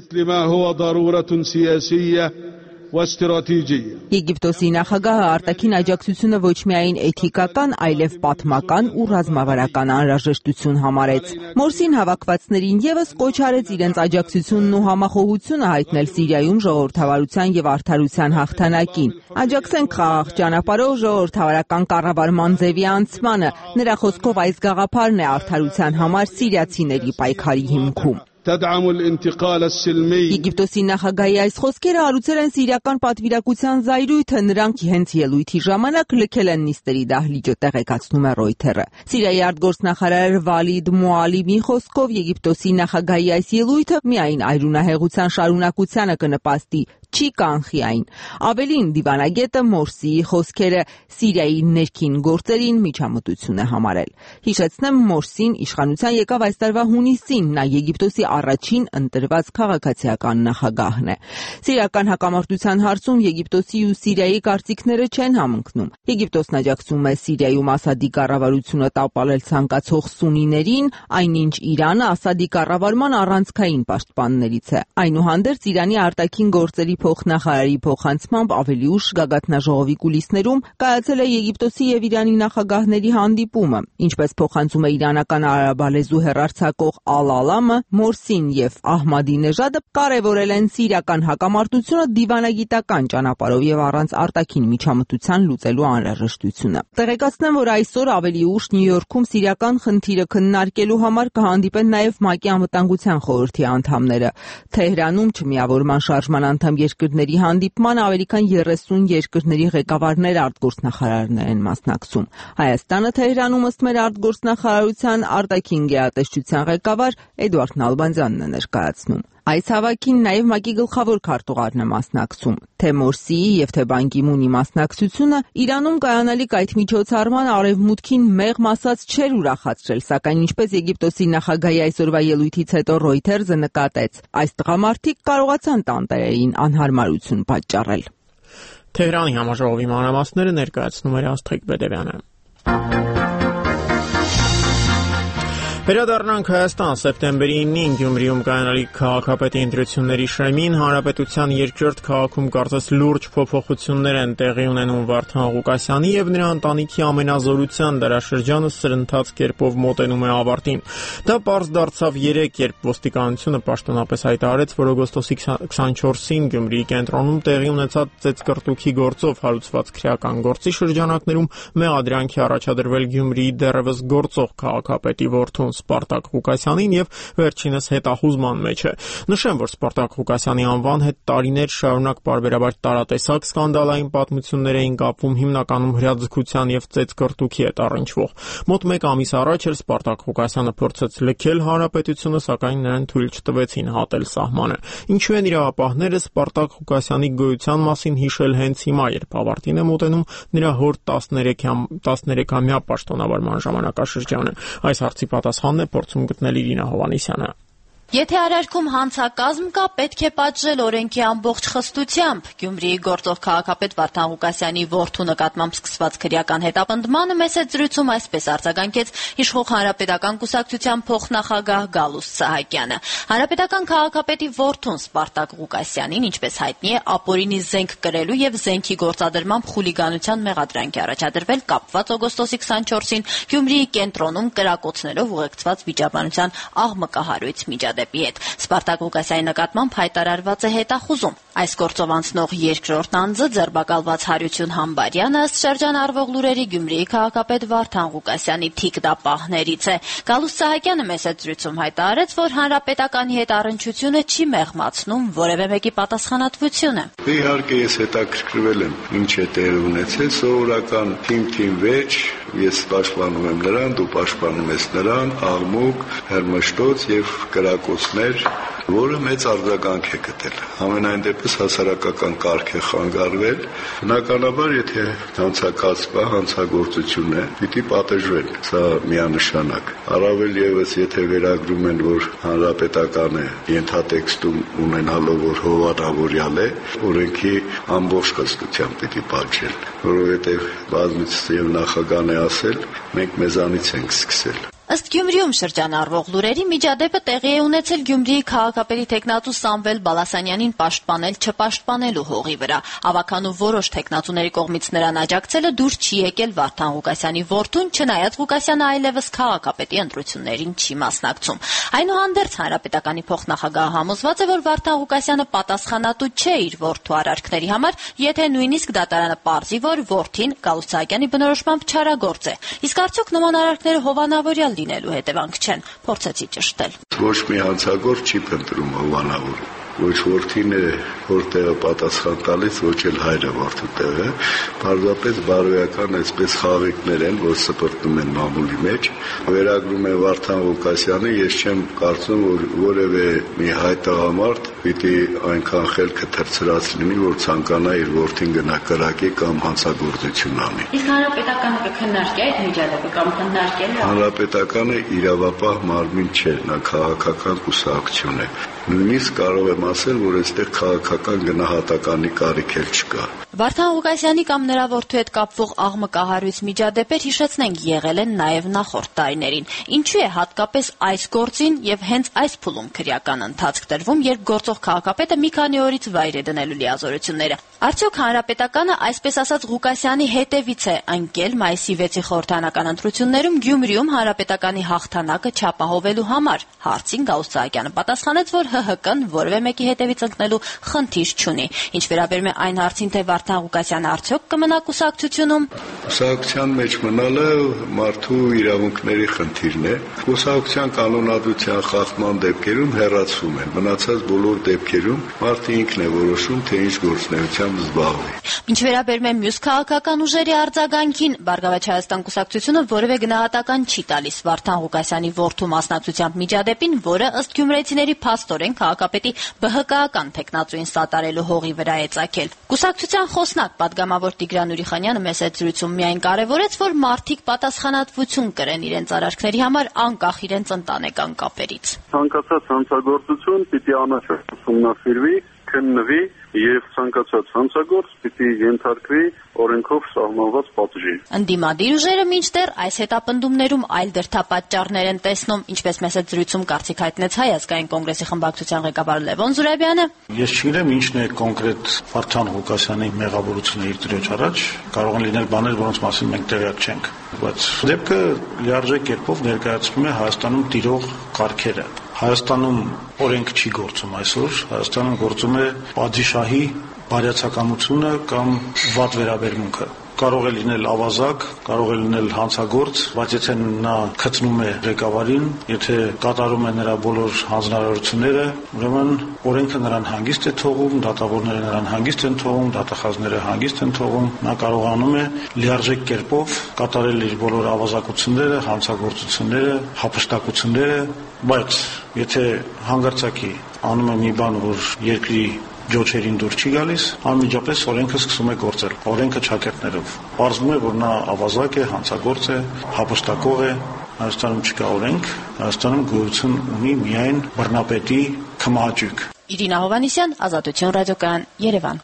Speaker 15: Եգիպտոսի նախագահը արտաքին աջակցությունը ոչ միայն էթիկական, այլև պատմական ու ռազմավարական անհրաժեշտություն համարեց։ Մորսին հավաքվածներին ևս կոչ արեց իրենց աջակցությունն ու համախոհությունը հայտնել Սիրիայում ժողովրդավարության եւ արդարության հաղթանակին։ Աջակցենք խաղաղ ճանապարհով ժողովրդավարական կառավարման ձևի անցմանը։ Նրա խոսքով այս գաղափարն է արդարության համար սիրիացիների պայքարի հիմքում։ Եգիպտոսի նախագահի այս խոսքերը հարուցել են սիրիական պատվիրակության զայրույթը, նրանք հենց ելույթի ժամանակ լքել են նիստերի դահլիճը, տեղեկացնում է Ռոյթերը։ Սիրիայի արտգործնախարար Վալիդ Մուալիմի խոսքով Եգիպտոսի նախագահի այս ելույթը միայն այրունահեղության շարունակությանը կնպաստի, չի կանխի այն։ Ավելին, դիվանագետը Մորսիի խոսքերը Սիրիայի ներքին գործերին միջամտություն է համարել։ Հիշեցնեմ, Մորսին իշխանության եկավ այս տարվա հունիսին, նա Եգիպտոսի առաջին ընտրված քաղաքացիական նախագահն է։ Սիրիական հակամարտության հարցում Եգիպտոսի ու Սիրիայի կարծիքները չեն համընկնում։ Եգիպտոսն աջակցում է Սիրիայում Ասադի կառավարությունը տապալել ցանկացող սունիներին, այնինչ Իրանը Ասադի կառավարման առանցքային պաշտպաններից է։ Այնուհանդերձ Իրանի արտաքին գործերի Փոխնախարարի փոխանցմամբ ավելի ուշ գագաթնաժողովի կուլիսներում կայացել է Եգիպտոսի եւ Իրանի նախագահների հանդիպումը, ինչպես փոխանցում է իրանական արաբալեզու հեռարձակող Ալ-Ալամը, Մորսին եւ Ահմադինեժադը կարեւորել են սիրիական հակամարտությունը դիվանագիտական ճանապարհով եւ առանց արտաքին միջամտության լուծելու անհրաժեշտությունը։ Տեղեկացնեմ, որ այսօր ավելի ուշ Նյու Յորքում սիրիական խնդիրը քննարկելու համար կհանդիպեն նաեւ ՄԱԿ-ի անվտանգության խորհրդի անդամները։ Թեհրանում Չմիավորման շարժման անդամ երկրների հանդիպման ավելի քան 30 երկրների ղեկավարներ արտգործնախարարներ են մասնակցում։ Հայաստանը Թեհրանում ըստ մեր արտգործնախարարության արտաքին գերատեսչության ղեկավար Էդուարդ Նալբանդյանն է ներկայացնում։ Այս հավաքին նաև ՄԱԿ-ի գլխավոր քարտուղարն է մասնակցում։ Թե Մորսիի եւ թե Բան Կի-մունի մասնակցությունը Իրանում կայանալիք այդ միջոցառման արևմուտքին մեղմ ասած չէր ուրախացրել, սակայն ինչպես Եգիպտոսի նախագահի այսօրվա ելույթից հետո Reuters-ը նկատեց, այս տղամարդիկ կարողացան տանտերային անհարմարություն պատճառել։
Speaker 1: Թեհրանի համաժողովի մանրամասները ներկայացնում էր Աստղիկ Բեդևյանը։ Վերադառնանք Հայաստան։ Սեպտեմբերի 9-ին Գյումրիում կայանալիք քաղաքապետի ընտրությունների շեմին հանրապետության երկրորդ քաղաքում կարծես լուրջ փոփոխություններ են տեղի ունենում։ Վարդան Ղուկասյանի եւ նրա ընտանիքի ամենազորության դարաշրջանը սրընթաց կերպով մոտենում է ավարտին։ Դա պարզ դարձավ 3, երբ ոստիկանությունը պաշտոնապես հայտարարեց, որ օգոստոսի 24-ին Գյումրիի կենտրոնում տեղի ունեցած ծեծկռտուքի գործով հարուցված քրեական գործի շրջանակներում մեղադրանք է առաջադրվել Գյումրիի դեռևս գործող քաղաքապետի որդուն Սպարտակ Ղուկասյանին եւ վերջինս հետախուզման մեջ է։ Նշեմ, որ Սպարտակ Ղուկասյանի անվան հետ տարիներ շարունակ պարբերաբար տարատեսակ սկանդալային պատմություններ էին կապվում, հիմնականում հրաձգության եւ ծեծկռտուքի հետ առնչվող։ Մոտ 1 ամիս առաջ էլ Սպարտակ Ղուկասյանը փորձեց լքել հանրապետությունը, սակայն նրան թույլ չտվեցին հատել սահմանը։ Ինչու են իրավապահները Սպարտակ Ղուկասյանի գոյության մասին հիշել հենց հիմա, երբ ավարտին է մոտենում նրա հոր 13-ամյա պաշտոնավարման ժամանակաշրջանը։ Այս հարցի պատասխանն է փորձում գտնել Իրինա Հովհաննիսյանը։
Speaker 8: Եթե արարքում հանցակազմ կա, պետք է պատժել օրենքի ամբողջ խստությամբ։ Գյումրիի գործող քաղաքապետ Վարդան Ղուկասյանի որդու նկատմամբ սկսված քրեական հետապնդմանը մեծ զրույցում այսպես արձագանքեց Իշխող հանրապետական կուսակցության փոխնախագահ Գալուստ Սահակյանը։ Հանրապետական քաղաքապետի որդուն Սպարտակ Ղուկասյանին, ինչպես հայտնի է, ապօրինի զենք կրելու եւ զենքի գործադրմամբ խուլիգանության մեղադրանք է առաջադրվել կապված օգոստոսի 24-ին Գյումրիի կենտրոնում կրակոցներով ուղեկցված վիճաբանության աղմկահարույց միջադեպ։ Սպարտակ Ղուկասյանի նկատմամբ հայտարարված է հետախուզում։ Այս գործով անցնող երկրորդ անձը ձերբակալված Հարություն Համբարյանը ըստ շրջան արվող լուրերի Գյումրիի քաղաքապետ Վարդան Ղուկասյանի թիկնապահներից է։ Գալուստ Սահակյանը մեծ զրույցում հայտարարեց, որ հանրապետականի հետ առնչությունը չի մեղմացնում որևէ մեկի պատասխանատվությունը։
Speaker 16: Իհարկե ես հետաքրքրվել եմ ինչ է տեղի ունեցել, սովորական թիմ վեճ, ես պաշտպանում եմ նրան, դու պաշտպանում ես նրան, աղմուկ, հրմշտոց եւ կրակոցներ, որը մեծ արձագանք է գտել։ Ամենայն դեպս հասարակական կարգ է խանգարվել։ Բնականաբար, եթե հանցակացվա հանցագործություն է, պիտի պատժվել։ Սա միանշանակ։ Առավել եւս, եթե վերագրում են, որ հանրապետական է ենթատեքստում ունենալով, որ հովանավորյալ է, օրենքի ամբողջ խստությամբ պիտի պատժել, որովհետեւ բազմիցս եւ նախագահն է ասել, մենք մեզանից ենք սկսել։
Speaker 8: Ըստ Գյումրիում շրջանառվող լուրերի միջադեպը տեղի է ունեցել Գյումրիի քաղաքապետի տեխնատու Սամվել Բալասանյանին պաշտպանել չպաշտպանելու հողի վրա։ Ավականու որոշ տեխնատուների կողմից նրան աջակցելը դուր չի եկել Վարդան Ղուկասյանի որդուն, չնայած Ղուկասյանը այլևս քաղաքապետի ընտրություններին չի մասնակցում։ Այնուհանդերձ հանրապետականի փոխնախագահը համոզված է, որ Վարդան Ղուկասյանը պատասխանատու չէ իր որդու արարքների համար, եթե նույնիսկ դատարանը պարզի, որ որդին Գալուստ Սահակյանի բնորոշմամբ չարագործ է։ Իսկ արդյոք նման արարքները հովանավորյալ լինելու հետևանք չեն, փորձեցի ճշտել։
Speaker 16: Ոչ մի հանցագործ չի փնտրում հովանավոր։ Ոչ որդին է որտեղը պատասխան տալիս, ոչ էլ հայրը որդու տեղը, պարզապես բարոյական այսպես խաղիկներ են, որ սպրտում են մամուլի մեջ։ Վերագրում է Վարդան Ղուկասյանը, ես չեմ կարծում, որ որևէ մի հայ տղամարդ պիտի այնքան խելքը թրծրած լինի, որ ցանկանա իր որդին գնա կրակի կամ հանցագործություն անի։
Speaker 8: Իսկ հանրապետականը կքննարկի այդ միջադեպը կամ քննարկել է։
Speaker 16: Հանրապետականը իրավապահ մարմին չէ, նա քաղաքական կուսակցություն է։ Նույնիսկ կարող եմ ասել, որ այստեղ քաղաքական գնահատականի կարիք էլ չկա։
Speaker 8: Վարդան Ղուկասյանի կամ նրա որդու հետ կապվող աղմկահարույց միջադեպեր, հիշեցնենք, եղել են նաև նախորդ տարիներին։ Ինչու է հատկապես այս գործին եւ հենց այս փուլում քրեական ընթացք տրվում, երբ գործող քաղաքապետը մի քանի օրից վայր է դնելու լիազորությունները։ Արդյոք հանրապետականը, այսպես ասած, Ղուկասյանի հետևից է ընկել մայիսի 6-ի խորհրդարանական ընտրություններում Գյումրիում հանրապետականի հաղթանակը չապահովելու համար։ Հարցին Գաուս Սահակյանը պատասխանեց, որ ՀՀԿ-ն որևէ մեկի հետևից ընկնելու խնդիր չունի։ Ինչ վերաբերում է այն հարցին, թե Վարդան Ղուկասյանը արդյոք կմնա կուսակցությունում։
Speaker 16: Կուսակցության մեջ մնալը մարդու իրավունքների խնդիրն է։ Կուսակցության կանոնադրության խախտման դեպքերում հեռացվում են։ Մնացած բոլոր դեպքերում մարդը ինքն է որոշում, թե ինչ գործունեությամբ զբաղվի։
Speaker 8: Ինչ վերաբերում է մյուս քաղաքական ուժերի արձագանքին, Բարգավաճ Հայաստան կուսակցությունը որևէ գնահատական չի տալիս Վարդան Ղուկասյանի որդու մասնակցությամբ միջադեպին, որը ըստ գյումրեցիների փաստորեն քաղաքապետի ԲՀԿ-ական թեկնածուին սատարելու հողի վրա է ծագել։ Կուսակցության խոսնակ պատգամավոր Տիգրան Ուրիխանյանը մեծ զրույցում միայն կարևորեց, որ մարդիկ պատասխանատվություն կրեն իրենց արարքների համար, անկախ իրենց ընտանեկան կապերից։
Speaker 17: Ցանկացած հանցագործություն պիտի անաչառ ուսումնասիրվի, քննվի եւ ցանկացած հանցագործ պիտի ենթարկվի օրենքով սահմանված պատժի։
Speaker 8: Ընդդիմադիր ուժերը մինչդեռ այս հետապնդումներում այլ դրդապատճառներ են տեսնում, ինչպես մեծ զրույցում կարծիք հայտնեց Հայ ազգային կոնգրեսի խմբակցության ղեկավար Լևոն Զուրաբյանը։
Speaker 18: Ես չգիտեմ ինչն է կոնկրետ Վարդան Ղուկասյանի մեղավորությունը իր դրոջ առաջ, կարող են լինել բաներ, որոնց մասին մենք տեղյակ չենք, բայց դեպքը լիարժեք կերպով ներկայացնում է Հայաստանում տիրող կարգերը։ Հայաստանում օրենք չի գործում այսօր, Հայաստանում գործում է պատժիշահի բարյացակամությունը կամ վատ վերաբերմունքը։ Կարող է լինել ավազակ, կարող է լինել հանցագործ, բայց եթե նա քծնում է ղեկավարին, եթե կատարում է նրա բոլոր հանձնարարությունները, ուրեմն օրենքը նրան հանգիստ է թողում, դատավորները նրան հանգիստ են թողում, դատախազները հանգիստ են թողում, նա կարողանում է լիարժեք կերպով կատարել իր բոլոր ավազակությունները, հանցագործությունները, հափշտակությունները, բայց եթե հանգարցակի անում է մի բան, որ երկրի ջոչերին դուր չի գալիս, անմիջապես օրենքը սկսում է գործել, օրենքը ճակերտներով։ Պարզվում է, որ նա ավազակ է, հանցագործ է, հափշտակող է, Հայաստանում չկա օրենք, Հայաստանում գոյություն ունի միայն բռնապետի քմահաճույք։
Speaker 8: Իրինա Հովհաննիսյան, Ազատություն ռադիոկայան, Երևան։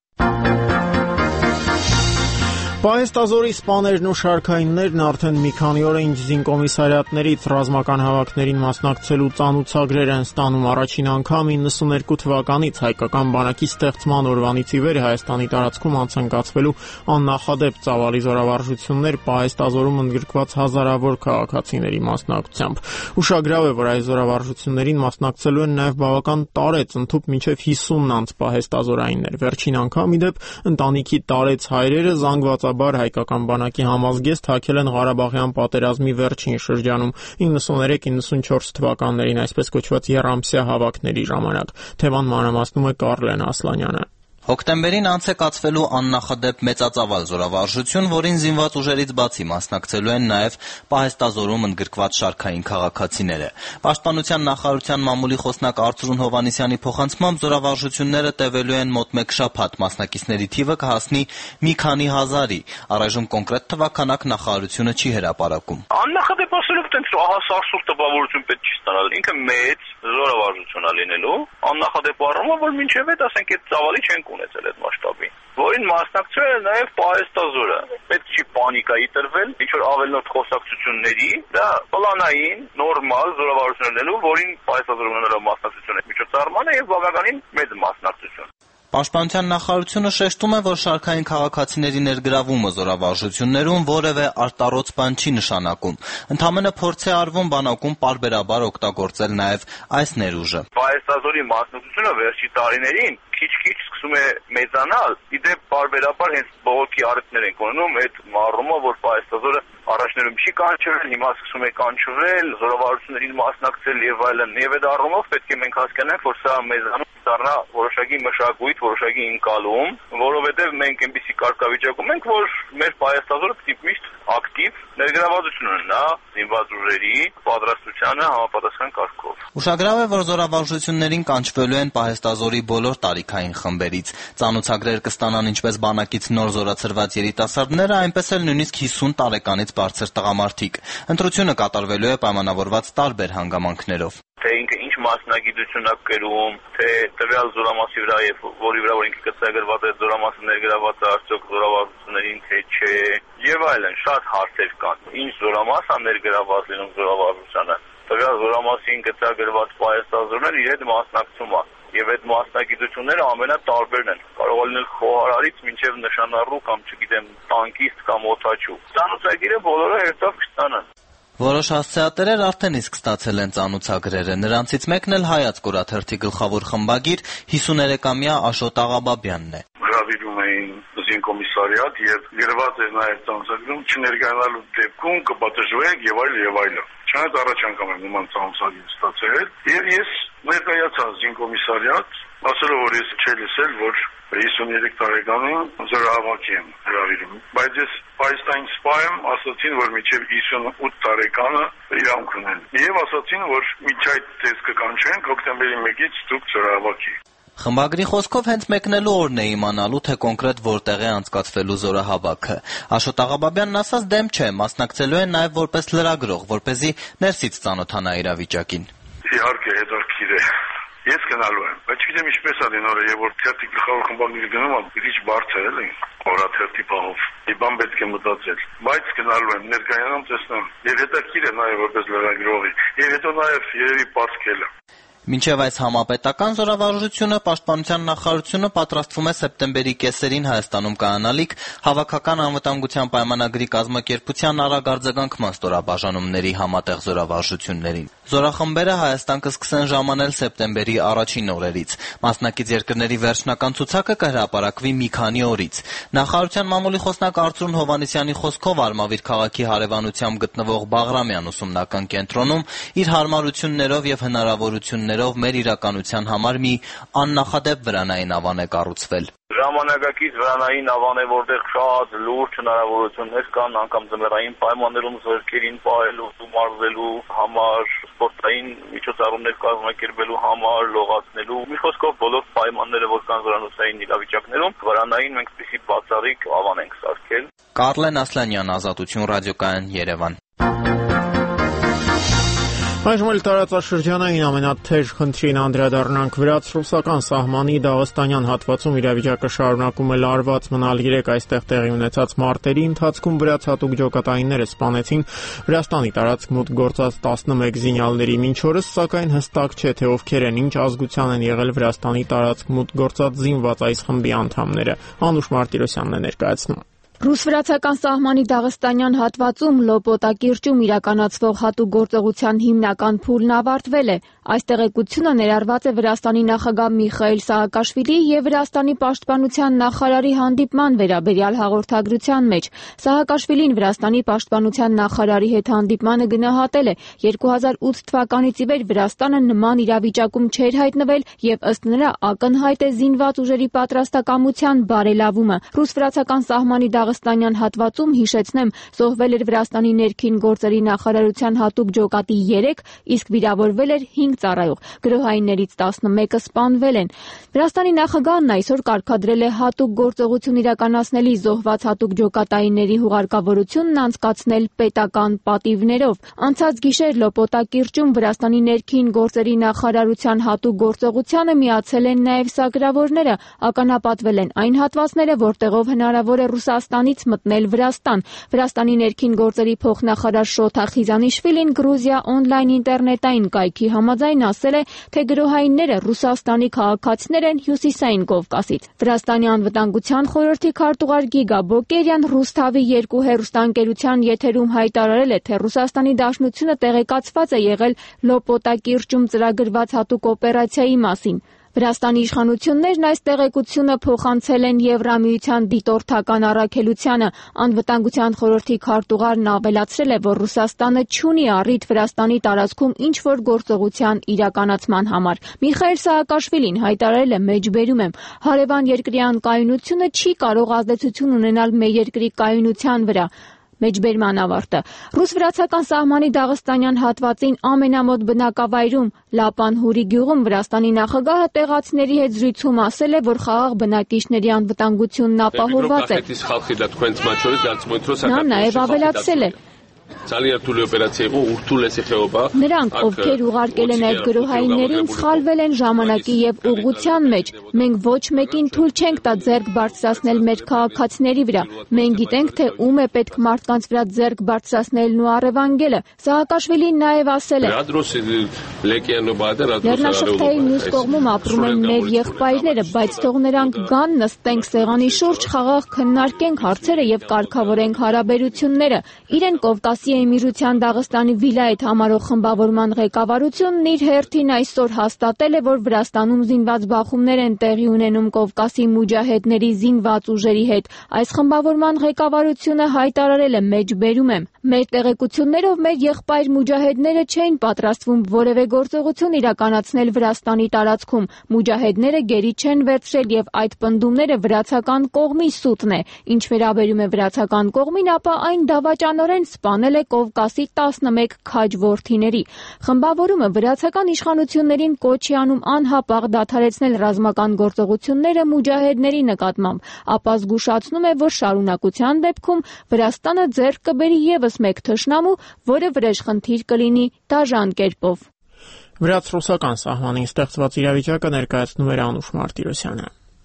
Speaker 1: Պահեստազորի սպաներն ու շարքայիններն արդեն մի քանի օր ինչ զինկոմիսարիատներից ռազմական հավաքներին մասնակցելու ծանուցագրեր են ստանում։ Առաջին անգամ 92 թվականից հայկական բանակի ստեղծման օրվանից ի վեր Հայաստանի տարածքում անցկացվելու աննախադեպ ծավալի զորավարժություններ Պահեստազորում ընդգրկված հազարավոր քաղաքացիների մասնակցությամբ։ Ուշագրավ է, որ այս զորավարժություններին մասնակցելու են նաև բավական տարեց, ընդհուպ մինչև 50 անց պահեստազորայիններ։ Վերջին անգամ ի դեպ ընտանիքի տարեց հայրերը զանգված հայկական բանակի համազգեստ հագել են Ղարաբաղյան պատերազմի վերջին շրջանում 93-94 թվականներին, այսպես կոչված եռամսյա հավաքների ժամանակ։ Թեման մանրամասնում է Կարլեն Ասլանյանը։
Speaker 19: Հոկտեմբերին անց է կացվելու աննախադեպ մեծածավալ զորավարժություն, որին զինված ուժերից բացի մասնակցելու են նաև Պահեստազորում ընդգրկված շարքային քաղաքացիները։ Պաշտպանության նախարարության մամուլի խոսնակ Արծրուն Հովհաննիսյանի փոխանցմամբ զորավարժությունները տևելու են մոտ մեկ շաբաթ, մասնակիցների թիվը կհասնի մի քանի հազարի։ Առայժմ կոնկրետ թվականակ նախարարությունը չի հրապարակում։
Speaker 20: Աննախադեպ ասելով տենց ահասարսուղ տպավորություն պետք չի ստանալ, ինքը մեծ զորավարժություն է լինելու, աննախադեպ առումով, որ մինչև այդ ասենք այդ ծավալի չենք ունեցել այդ մասշտաբի, որին մասնակցել է նաև Պահեստազորը։ Պետք չի պանիկայի տրվել, ինչ որ ավելնորդ խոսակցությունների, դա պլանային, նորմալ զորավարժություն լինելու, որին Պահեստազորը ունենալով մասնակցություն է միջոցառման է եւ բավականին մեծ մասնակցություն։
Speaker 19: Պաշտպանության նախարարությունը շեշտում է, որ շարքային քաղաքացիների ներգրավումը զորավարժություններում որևէ արտառոց բան չի նշանակում։ Ընդամենը փորձ է արվում բանակում պարբերաբար օգտագործել նաև այս ներուժը։
Speaker 20: Պահեստազորի մասնակցությունը վերջի տարիներին քիչ-քիչ սկսում է մեծանալ։ Իդեպ պարբերաբար հենց բողոքի առիթներ են ունենում այդ առումով, որ Պահեստազորը առաջներում չի կանչվել, հիմա սկսում է կանչվել, զորավարժություններին մասնակցել եւ այլն։ Եվ այդ առումով պետք է մենք հասկանանք, որ սա մեզանում դառնա որոշակի մշակույթ, որոշակի ընկալում, որովհետեւ մենք այնպիսի կարգավիճակում ենք, որ մեր Պահեստազորը պետք է միշտ ակտիվ ներգրավվածություն ունենա զինված ուժերի պատրաստությանը համապատասխան կարգով։
Speaker 19: Ուշագրավ է, որ զորավարժություններին կանչվելու են Պահեստազորի բոլոր տարիքային խմբերից։ Ծանուցագրեր կստանան ինչպես բանակից նոր զորացրված երիտասարդները, այնպես էլ նույնիսկ 50 տարեկանից բարձր տղամարդիկ։ Ընտրությունը կատարվելու է պայմանավորված տարբեր հանգամանքներով։
Speaker 20: թե ինքը ինչ մասնագիտություն է կրում, թե տվյալ զորամասի վրա եւ որի վրա որ ինքը կցագրված է զորամասը ներգրաված է արդյոք զորավարժություններին թե չէ եւ այլն, շատ հարցեր կան։ Ինչ զորամաս է ներգրաված լինում զորավարժությանը։ Տվյալ զորամասին կցագրված պայծազորներ իր հետ մասնակցում է եւ այդ մասնագիտությունները ամենատարբերն են։ Կարող է լինել խոհարարից մինչեւ նշանառու կամ չգիտեմ տանկիստ կամ օթաչու։ Ծանոթագիրը բոլորը հերթով կստանան։
Speaker 19: Որոշ հասցեատերեր արդեն իսկ ստացել են ծանոթագրերը, նրանցից մեկն էլ Հայաց կորաթերթի գլխավոր խմբագիր 53-ամյա Աշոտ Աղաբաբյանն է։
Speaker 16: Հրավիրում էին զինկոմիսարիատ եւ գրված էր նաեւ ծանոթագրում չներկայանալու դեպքում կպատժվեք եւ այլ եւ այլ։ Չնայած առաջ անգամ եմ նման ծանոթագիր ստացել եւ ես ներկայացա զինկոմիսարիատ, ասելով որ ես չէի լսել որ 53 տարեկանը զորահավաքի եմ հրավիրում, բայց ես Պայստայն սպայեմ ասացին որ մինչև 58 տարեկանը իրանք ունեն եւ ասացին որ մինչ այդ տեսք կկանչեն հոկտեմբերի 1-ից դուք զորահավաքի։
Speaker 19: Խմբագրի խոսքով հենց մեկնելու օրն է իմանալու, թե կոնկրետ որտեղ է անցկացվելու զորահավաքը։ Աշոտ Աղաբաբյանն ասաց դեմ չէ, մասնակցելու են նաև որպես լրագրող, որպեսզի ներսից ծանոթանա իրավիճակին։
Speaker 16: Իհարկե հետաքրքիր է։ Ես գնալու եմ, բայց չգիտեմ ինչպես է լինորը եւ որ թերթի գլխավոր խմբագիրը գնում է, քիչ բարձր էլի, օրաթերթի բանով։ Մի բան պետք է մտածել, բայց գնալու եմ, ներկայանամ տեսնեմ։ Եվ հետաքրքիր է նաեւ որպես լրագրողի։ Եվ հետո նաեւ երևի պարտքելը։
Speaker 19: Մինչև այս համապետական զորավարժությունը Պաշտպանության նախարարությունը պատրաստվում է սեպտեմբերի կեսերին Հայաստանում կայանալիք Հավաքական անվտանգության պայմանագրի կազմակերպության արագ արձագանքման ստորաբաժանումների համատեղ զորավարժություններին։ Զորախմբերը Հայաստան կսկսեն ժամանել սեպտեմբերի առաջին օրերից։ Մասնակից երկրների վերջնական ցուցակը կհրապարակվի մի քանի օրից։ Նախարարության մամուլի խոսնակ Արծրուն Հովհաննիսյանի խոսքով Արմավիր քաղաքի հարևանությամբ գտնվող Բաղրամյան ուսումնական կենտրոնում իր հարմարություններով եւ հնարավորություններով մեր իրականության համար մի աննախադեպ վրանային ավան է կառուցվել։
Speaker 20: Ժամանակակից վրանային ավան է, որտեղ շատ լուրջ հնարավորություններ կան անգամ ձմեռային պայմաններում զորքերին պահելու, մարզելու համար, սպորտային միջոցառումներ կազմակերպելու համար, լողացնելու։ Մի խոսքով բոլոր պայմանները, որ կան զորանոցային իրավիճակներում, վրանային մենք այսպիսի բացառիկ ավան ենք սարքել։
Speaker 19: Կարլեն Ասլանյան, Ազատություն ռադիոկայան, Երևան։
Speaker 1: Այժմ էլ տարածաշրջանային ամենաթեժ խնդրին անդրադառնանք վրաց-ռուսական սահմանի դաղստանյան հատվածում իրավիճակը շարունակում է լարված մնալ 3 այստեղ տեղի ունեցած մարտերի ընթացքում վրաց հատուկ ջոկատայինները սպանեցին Վրաստանի տարածք մուտք գործած 11 զինյալների մինչ օրս, սակայն հստակ չէ թե ովքեր են, ինչ ազգության են եղել Վրաստանի տարածք մուտք գործած զինված այս խմբի անդամները։ Անուշ Մարտիրոսյանն է ներկայացնում։
Speaker 3: Ռուս-վրացական սահմանի դաղստանյան հատվածում Լոպոտակիրճում իրականացվող հատուկ գործողության հիմնական փուլն ավարտվել է։ Այս տեղեկությունը ներառված է Վրաստանի նախագահ Միխայիլ Սահակաշվիլիի եւ Վրաստանի պաշտպանության նախարարի հանդիպման վերաբերյալ հաղորդագրության մեջ։ Սահակաշվիլին Վրաստանի պաշտպանության նախարարի հետ հանդիպմանը գնահատել է 2008 թվականից ի վեր Վրաստանը նման իրավիճակում չէր հայտնվել եւ ըստ նրա ակնհայտ է զինված ուժերի պատրաստակամության բարելավումը։ Ռուս-վրացական սահմանի Դաղստանյան հատվածում, հիշեցնեմ, զոհվել էր Վրաստանի ներքին գործերի նախարարության հատուկ ջոկատի 3, իսկ վիրավորվել էր 5 ծառայող։ Գրոհայիններից 11-ը սպանվել են։ Վրաստանի նախագահն այսօր կարգադրել է հատուկ գործողություն իրականացնելի զոհված հատուկ ջոկատայինների հուղարկավորությունն անցկացնել պետական պատիվներով։ Անցած գիշեր Լոպոտակիրճում Վրաստանի ներքին գործերի նախարարության հատուկ գործողությանը միացել են նաև սակրավորները, ականապատվել են այն հատվածները, որտեղով հնարավոր է Ռուսաստանից մտնել Վրաստան։ Վրաստանի ներքին գործերի փոխնախարար Շոթա Խիզանիշվիլին Գրուզիա օնլայն ինտերնետային կայքի համաձայն ասել է, թե գրոհայինները Ռուսաստանի քաղաքացիներ են Հյուսիսային Կովկասից։ Վրաստանի անվտանգության խորհրդի քարտուղար Գիգա Բոկերյան Ռուսթավի 2 հեռուստաընկերության եթերում հայտարարել է, թե Ռուսաստանի Դաշնությունը տեղեկացված է եղել Լոպոտակիրճում ծրագրված հատուկ օպերացիայի մասին։ Վրաստանի իշխանություններն այս տեղեկությունը փոխանցել են Եվրամիության դիտորդական առաքելությանը։ Անվտանգության խորհրդի քարտուղարն ավելացրել է, որ Ռուսաստանը չունի առիթ Վրաստանի տարածքում ինչ-որ գործողության իրականացման համար։ Միխայիլ Սահակաշվիլին հայտարարել է, մեջբերում եմ, հարևան երկրի անկայունությունը չի կարող ազդեցություն ունենալ մեր երկրի կայունության վրա։ Մեջբերման ավարտը։ Ռուս-վրացական սահմանի Դաղստանյան հատվածին ամենամոտ բնակավայրում Լապանհուրի գյուղում Վրաստանի նախագահը տեղացիների հետ զրույցում ասել է, որ խաղաղ բնակիչների անվտանգությունն ապահովված է։ Նա նաև ավելացրել է.
Speaker 21: ძალიან რთული ოპერაცია იყო, ურთულესი ხეობა.
Speaker 22: Նրանք, ովքեր ուղարկել են այդ գրոհայիններին, սխալվել են ժամանակի եւ ուղղության մեջ։ Մենք ոչ մեկին թույլ չենք տա ձեռք բարձրացնել մեր քաղաքացիների վրա։ Մենք գիտենք, թե ում է պետք մարդկանց վրա ձեռք բարձրացնելն ու առևանգելը։ Սահակաշվիլին նաեւ ասել է. Լեռնաշղթայի մյուս կողմում ապրում են մեր եղբայրները, բայց թող նրանք գան, նստենք սեղանի շուրջ, խաղաղ քննարկենք հարցերը եւ կարգավորենք հարաբերությունները։ Իրեն Կովկասի Էմիրության Դաղստանի Վիլայեթ համարող խմբավորման ղեկավարությունն իր հերթին այսօր հաստատել է, որ Վրաստանում զինված բախումներ են տեղի ունենում Կովկասի մուջահեդների զինված ուժերի հետ։ Այս խմբավորման ղեկավարությունը հայտարարել է. մեջբերում եմ. Մեր տեղեկություններով մեր եղբայր մուջահեդները չէին պատրաստվում որևէ գործողություն իրականացնել Վրաստանի տարածքում։ Մուջահեդները գերի չեն վերցրել եւ այդ պնդումները վրացական կողմի սուտն է։ Ինչ վերաբերում է վրացական կողմին, ապա այն դավաճանորեն սպանել է Կովկասի 11 քաջ որդիների։ Խմբավորումը վրացական իշխանություններին կոչ է անում անհապաղ դադարեցնել ռազմական գործողությունները մուջահեդների նկատմամբ, ապա զգուշացնում է, որ շարունակության դեպքում Վրաստանը ձեռք կբերի եւս մեկ թշնամու, որը վրեժխնդիր կլինի դաժան կերպով։
Speaker 1: Վրաց-ռուսական սահմանին ստեղծված իրավիճակը ներկայացնում էր Անուշ Մարտիրոսյանը։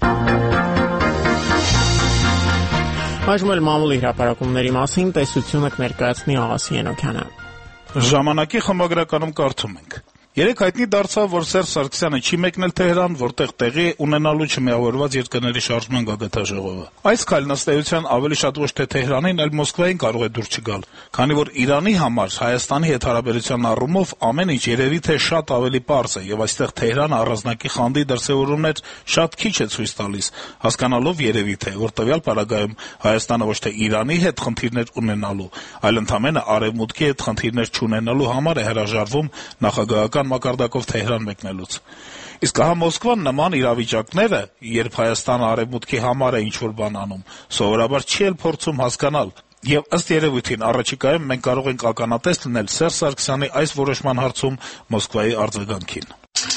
Speaker 1: Այժմ էլ մամուլի հրապարակումների մասին տեսությունը կներկայացնի Աղասի Ենոքյանը։
Speaker 23: Ժամանակի խմբագրականում կարդում ենք. Երեկ հայտնի դարձավ, որ Սերժ Սարգսյանը չի մեկնել Թեհրան, որտեղ տեղի է ունենալու չմիավորված երկրների շարժման գագաթաժողովը։ Այս քայլն ըստ էության ավելի շատ ոչ թե Թեհրանին, այլ Մոսկվային կարող է դուր չգալ, քանի որ Իրանի համար Հայաստանի հետ հարաբերության առումով ամեն ինչ երևի թե շատ ավելի պարզ է, եւ այստեղ Թեհրանը առանձնակի խանդի դրսեւորումներ շատ քիչ է ցույց տալիս, հասկանալով երևի թե, որ տվյալ պարագայում Հայաստանը ոչ թե Իրանի հետ խնդիրներ ունենալու, այլ ընդամենը արևմուտքի հետ խնդիրներ չունենալու համար է հրաժարվում նախագահական մակարդակով Թեհրան մեկնելուց։ Իսկ ահա Մոսկվան նման իրավիճակները, երբ Հայաստանը արևմուտքի համար է ինչ-որ բան անում, սովորաբար չի էլ փորձում հասկանալ։ Եվ ըստ երևույթին առաջիկայում մենք կարող ենք ականատես լինել Սերժ Սարգսյանի այս որոշման հարցում Մոսկվայի արձագանքին։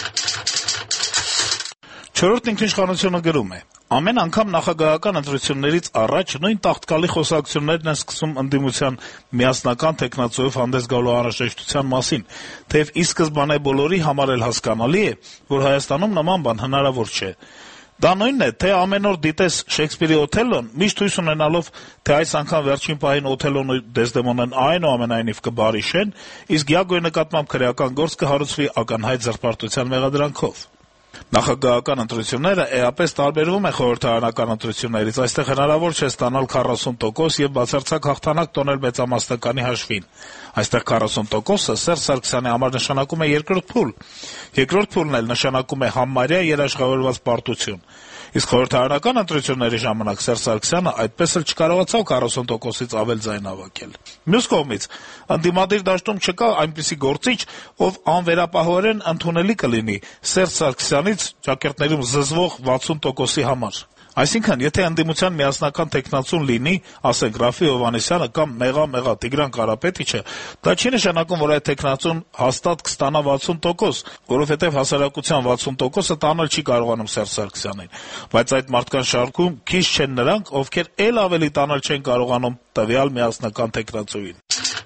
Speaker 23: Չորրորդ ինքնիշխանությունը գրում է. Ամեն անգամ նախագահական ընտրություններից առաջ նույն տաղտկալի խոսակցություններն են սկսում ընդդիմության միասնական թեկնածուով հանդես գալու անհրաժեշտության մասին, թեև ի սկզբանե բոլորի համար էլ հասկանալի է, որ Հայաստանում նման բան հնարավոր չէ։ Դա նույնն է, թե ամեն օր դիտես Շեքսպիրի Օթելլոն, միշտ հույս ունենալով, թե այս անգամ վերջին պահին Օթելլոն ու Դեսդեմոնեն այնուամենայնիվ կբարիշեն, իսկ Յագոյի նկատմամբ քրեական գործ կհարուցվի ակնհայտ զրպարտության մեղադրանքով։ Նախագահական ընտրությունները էապես տարբերվում են խորհրդարանական ընտրություններից, այստեղ հնարավոր չէ ստանալ 40% եւ բացարձակ հաղթանակ տոնել մեծամասնականի հաշվին։ Այստեղ 40%-ը Սերժ Սարգսյանի համար նշանակում է երկրորդ փուլ։ Երկրորդ փուլն էլ նշանակում է համարյա երաշխավորված պարտություն։ Իսկ խորհրդարանական ընտրությունների ժամանակ Սերժ Սարգսյանը այդպես էլ չկարողացավ 40%-ից ավել ձայն հավաքել։ Մյուս կողմից, ընդդիմադիր դաշտում չկա այնպիսի գործիչ, ով անվերապահորեն ընդունելի կլինի Սերժ Սարգսյանից ճակերտներում զզվող 60%-ի համար։ Այսինքն, եթե ընդդիմության միասնական թեկնածուն լինի, ասենք Ռաֆի Հովհաննիսյանը կամ մեղա Տիգրան Կարապետիչը, դա չի նշանակում, որ այդ թեկնածուն հաստատ կստանա 60%, որովհետև հասարակության 60%-ը տանել չի կարողանում Սերժ Սարգսյանին, բայց այդ մարդկանց շարքում քիչ չեն նրանք, ովքեր էլ ավելի տանել չեն կարողանում տվյալ միասնական թեկնածուին։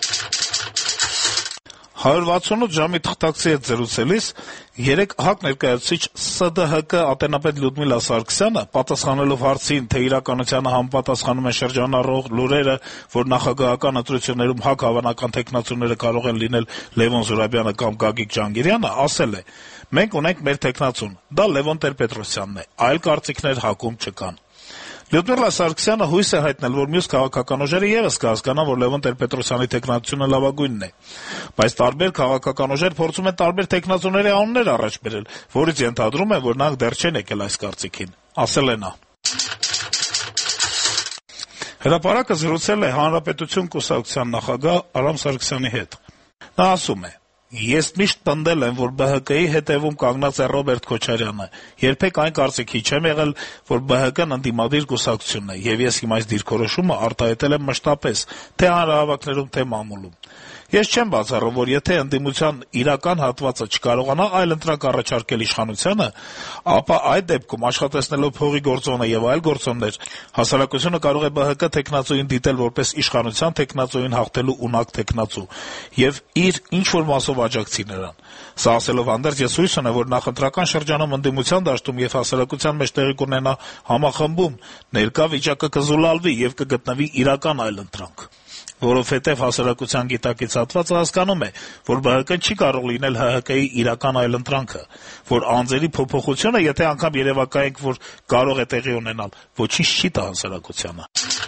Speaker 23: 168 ժամի թղթակցի հետ զրուցելիս երեկ ՀԱԿ ներկայացուցիչ ՍԴՀԿ ատենապետ Լյուդմիլա Սարգսյանը, պատասխանելով հարցին, թե իրականությանը համապատասխանում են շրջանառող լուրերը, որ նախագահական ընտրություններում ՀԱԿ հավանական թեկնածուները կարող են լինել Լևոն Զուրաբյանը կամ Գագիկ Ջանգիրյանը, ասել է. «Մենք ունենք մեր թեկնածուն, դա Լևոն Տեր-Պետրոսյանն է, այլ կարծիքներ ՀԱԿ-ում չկան»։ Լյուդմիլա Սարգսյանը հույս է հայտնել, որ մյուս քաղաքական ուժերը ևս կհասկանան, որ Լևոն Տեր-Պետրոսյանի թեկնածությունը լավագույնն է, բայց տարբեր քաղաքական ուժեր փորձում են տարբեր թեկնածուների անուններ առաջ բերել, որից ենթադրում է, որ նրանք դեռ չեն եկել այս կարծիքին, ասել է նա։ Հրապարակը զրուցել է Հանրապետություն կուսակցության նախագահ Արամ Սարգսյանի հետ։ Նա ասում է. «Ես միշտ պնդել եմ, որ ԲՀԿ-ի հետևում կանգնած է Ռոբերտ Քոչարյանը, երբեք այն կարծիքի չեմ եղել, որ ԲՀԿ-ն ընդդիմադիր կուսակցություն է, եւ ես հիմա այս դիրքորոշումը արտահայտել եմ մշտապես, թե հանրահավաքներում, թե մամուլում։ Ես չեմ բացառում, որ եթե ընդդիմության իրական հատվածը չկարողանա այլ ընտրանք առաջարկել իշխանությանը, ապա այդ դեպքում աշխատեցնելով փողի գործոնը եւ այլ գործոններ, հասարակությունը կարող է ԲՀԿ տեխնացուին դիտել որպես իշխանության տեխնացուին հաղթելու ունակ տեխնացու եւ իր ինչ-որ մասով աջակցի նրան։ Սա ասելով հանդերձ, ես հույս ունեմ, որ նախընտրական շրջանում ընդդիմության դաշտում եւ հասարակության մեջ տեղի կունենա համախմբում, ներկա վիճակը կզուլալվի եւ կգտնվի իրական այլ ընտրանք։ Որովհետև հասարակության գիտակից հատվածը հասկանում է, որ ԲՀԿ-ն չի կարող լինել ՀՀԿ-ի իրական այլընտրանքը, որ անձերի փոփոխությունը, եթե անգամ երևակայենք, որ կարող է տեղի ունենալ, ոչինչ չի տա հասարակությանը։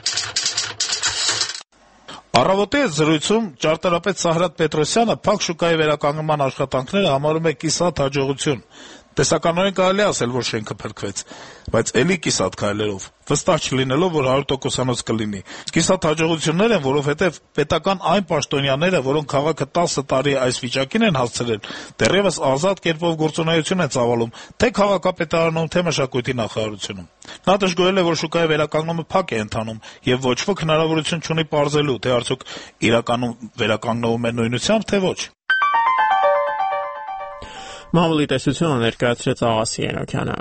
Speaker 23: Առավոտի այդ զրույցում ճարտարապետ Սահրատ Պետրոսյանը փակ շուկայի վերականգնման աշխատանքները համարում է կիսատ հաջողություն։ Տեսականորեն կարելի է ասել, որ շենքը փրկվեց, բայց էլի կիսատ քայլերով, վստահ չլինելով, որ 100%-անոց կլինի։ Կիսատ հաջողություններ են, որովհետև պետական այն պաշտոնյաները, որոնք քաղաքը 10 տարի այս վիճակին են հասցրել, դեռևս ազատ կերպով գործունեություն են ծավալում, թե քաղաքապետարանում, թե մշակույթի նախարարությունում։ Նա դժգոհել է, որ շուկայի վերականգնումը փակ է ընթանում եւ ոչ ոք հնարավորություն չունի պարզելու, թե արդյոք իրականում վերականգնվում է նույնությամբ, թե ոչ։
Speaker 1: Մամուլի տեսությունը ներկայացրեց Աղասի Ենոքյանը։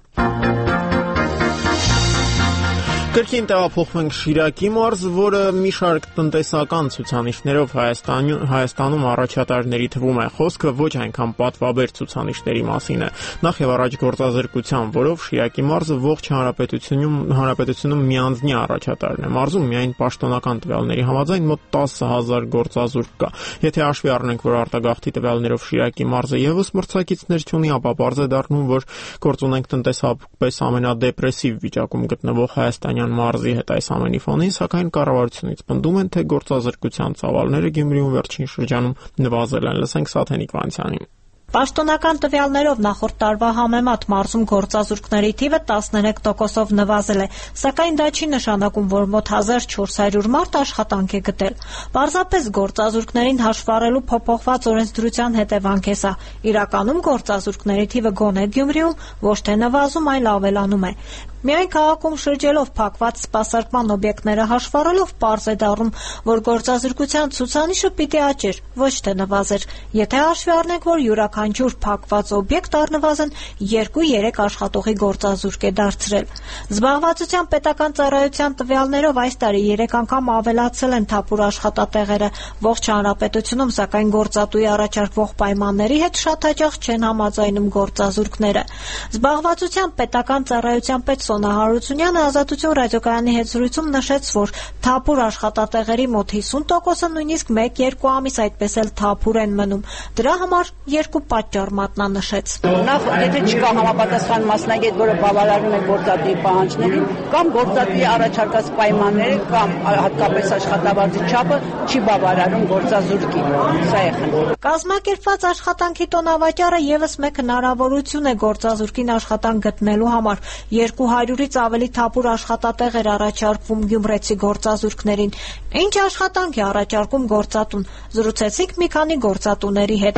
Speaker 1: Կրկին տեղափոխվում ենք Շիրակի մարզ, որը մի շարք տնտեսական ցուցանիշներով Հայաստանում առաջատարների թվում է։ Խոսքը ոչ այնքան պատվաբեր ցուցանիշների մասին է, նախ եւ առաջ գործազրկության, որով Շիրակի մարզը ողջ հանրապետությունում միանձնյա առաջատարն է։ Մարզում միայն պաշտոնական տվյալների համաձայն մոտ 10,000 գործազուրկ կա։ Եթե հաշվի առնենք, որ արտագաղթի տվյալներով Շիրակի մարզը եւս մրցակիցներ չունի, ապա պարզ է դառնում, որ գործ ունենք տնտեսապես ամենադեպրեսիվ վիճակում գտնվող Հայաստանի մարզի հետ այս ամենի ֆոնին, սակայն կառավարությունից պնդում են, թե գործազրկության ծավալները Գյումրիում վերջին շրջանում նվազել են։ Լսենք Սաթենիկ Վանցյանին։
Speaker 2: Պաշտոնական տվյալներով նախորդ տարվա համեմատ մարզում գործազուրկների թիվը 13%-ով նվազել է, սակայն դա չի նշանակում, որ մոտ 1400 մարդ աշխատանք է գտել։ Պարզապես գործազուրկներին հաշվառելու փոփոխված օրենսդրության հետևանք է սա։ Իրականում գործազուրկների թիվը գոնե Գյումրիում ոչ թե նվազում, այլ ավելանում է։ Միայն քաղաքում շրջելով փակված սպասարկման օբյեկտները հաշվառելով պարզ է դառնում, որ գործազրկության ցուցանիշը պիտի աճեր, ոչ թե նվազեր։ Եթե հաշվի առնենք, որ յուրաքանչյուր փակված օբյեկտ առնվազն 2-3 աշխատողի գործազուրկ է դարձրել։ Զբաղվածության պետական ծառայության տվյալներով այս տարի 3 անգամ ավելացել են թափուր աշխատատեղերը։ Ողջ հանրապետությունում, սակայն գործատուի առաջարկվող պայմանների հետ շատ հաճախ չեն համաձայնում գործազուրկները։ Զբաղվածության պետական ծառայության պետ Սոնա Հարությունյանը Ազատություն ռադիոկայանի հետ զրույցում նշեց, որ թափուր աշխատատեղերի մոտ 50%-ը նույնիսկ 1-2 ամիս այդպես էլ թափուր են մնում։ Դրա համար երկու պատճառ մատնանշեց։
Speaker 5: Նախ, եթե չկա համապատասխան մասնագետ, որը բավարարում է գործատուի պահանջներին, կամ գործատուի առաջարկած պայմանները, կամ հատկապես աշխատավարձի չափը չի բավարարում գործազուրկին։ Սա է խնդիրը։
Speaker 2: Կազմակերպված աշխատանքի տոնավաճառը եւս մեկ հնարավորություն է գործազուրկին աշխատանք գտնելու համար։ 200-ից ավելի թափուր աշխատատեղ էր առաջարկվում գյումրեցի գործազուրկներին։ Ինչ աշխատանք է առաջարկում գործատուն։ Զրուցեցինք մի քանի գործատուների հետ։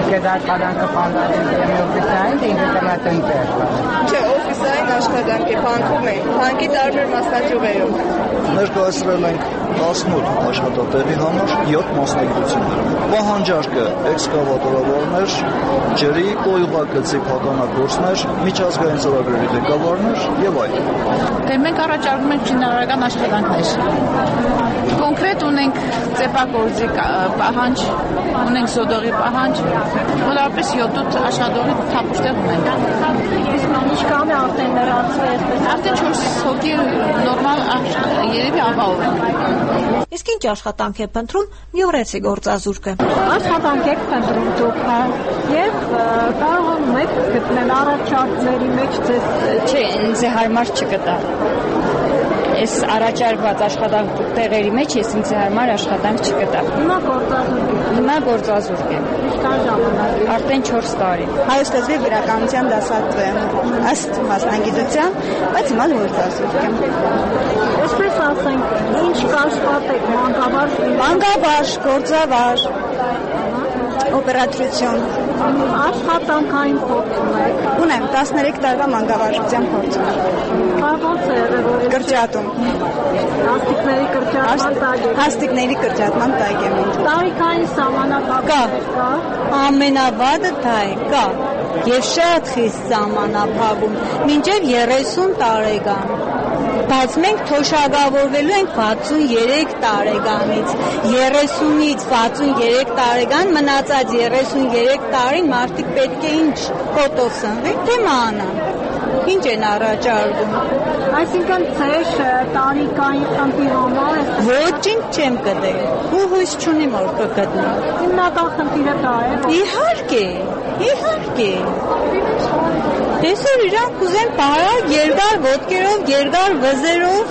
Speaker 6: Չէ, օֆիսային աշխատանք է, բանկում է, բանկի տարբեր մասնաճյուղերում։
Speaker 24: Ներկայացրել ենք 18 աշխատատեղի համար 7 մասնագիտություններով։ Պահանջարկը էքսկավատորավորներ, ջրի, կոյուղագծի փականագործներ, միջազգային ծրագրերի ղեկավարներ եւ այլն։
Speaker 4: Մենք առաջարկում ենք շինարարական աշխատանքներ։ Կոնկրետ ունենք ծեփագործի պահանջ, ունենք զոդողի պահանջ, մոտավորապես 7-8 աշխատողի թափուր ունենք։
Speaker 2: Ինչքան է արդեն լրացվել,
Speaker 4: արդեն 4 հոգի նորմալ երևի ապահով են։
Speaker 2: Իսկ ինչ աշխատանք է փնտրում գյումրեցի գործազուրկը։
Speaker 25: Աշխատանք եք փնտրում դուք եւ կարողանում եք գտնել առաջարկների մեջ ձեզ
Speaker 26: չէ, ինձ հարմար չգտա։ Այս առաջարկված աշխատանքների մեջ ես ինձ համար աշխատանք չգտա։ Հիմա գործազուրկ եմ։
Speaker 25: Ինչքան ժամանակ։
Speaker 26: Արդեն 4 տարի։
Speaker 25: Հայոց լեզվի գրականության դասատու եմ, ըստ մասնագիտության, բայց հիմա գործազուրկ եմ։ Այսպես ասենք, ինչ կաշխատեք, մանկավարժ, գործավար, օպերատորություն։
Speaker 22: Աշխատանքային փորձում եք։
Speaker 25: Ունեմ 13 տարվա մանկավարժության փորձ։
Speaker 22: Ո՞նց է եղել։
Speaker 25: Կրճատում։
Speaker 22: Հաստիկների կրճատման տակ։
Speaker 25: Հաստիկների կրճատման տակ եմ։
Speaker 22: Տարիքային սահմանափակ
Speaker 25: կա։ Ամենավատը դա է, կա։ Եվ շատ խիստ սահմանափակում, մինչև 30 տարեկան։ Բայց մենք թոշակավորվելու ենք 63 տարեկանից, 30-ից 63 տարեկան, մնացած 33 տարին մարդիկ պետք է ինչ կոտով սնվեն, թե մանան, ինչ են առաջարկում։
Speaker 22: Այսինքն ցեշ տարիքային խմբի համար է։
Speaker 25: Ոչինչ չեմ գտել, ու հույս չունիմ որ կգտնեմ։
Speaker 22: Հիմնական խնդիրը դա է։
Speaker 25: Իհարկե։ Տեսօր իրանք կուզեն բարակ, երկար ոտքերով, երկար վզերով,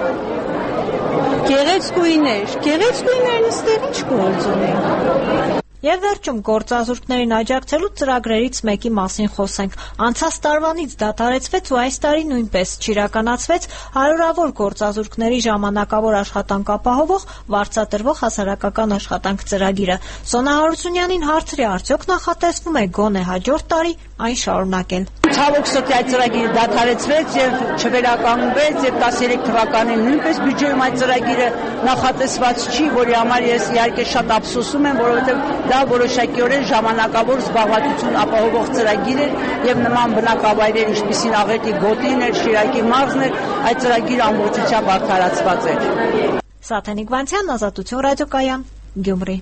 Speaker 25: գեղեցկույներն ստեղ ինչ գործ ունեն։
Speaker 2: Եվ վերջում գործազուրկներին աջակցելու ծրագրերից մեկի մասին խոսենք։ Անցած տարվանից դադարեցվեց ու այս տարի նույնպես չիրականացվեց հարյուրավոր գործազուրկների ժամանակավոր աշխատանք ապահովող վարձատրվող հասարակական աշխատանք ծրագիրը։ Սոնա Հարությունյանին հարցրի, արդյոք նախատեսվում է գոնե հաջորդ տարի այն շարունակել։
Speaker 5: Ցավոք սրտի այդ ծրագիրը դադարեցվեց եւ չվերականգնվեց եւ 13 թվականին նույնպես բյուջեում այդ ծրագիրը նախատեսված չի, որի համար ես իհարկե շատ ափսոսում եմ, որովհետեւ դա որոշակիորեն ժամանակավոր զբաղվածություն ապահովող ծրագիր էր եւ նման բնակավայրեր, ինչպիսին Աղետի գոտին էր, Շիրակի մարզն էր, այդ ծրագիրը ամբողջությամբ արդարացված էր։
Speaker 2: Սաթենիկ Վանցյան, Ազատություն ռադիոկայան, Գյումրի։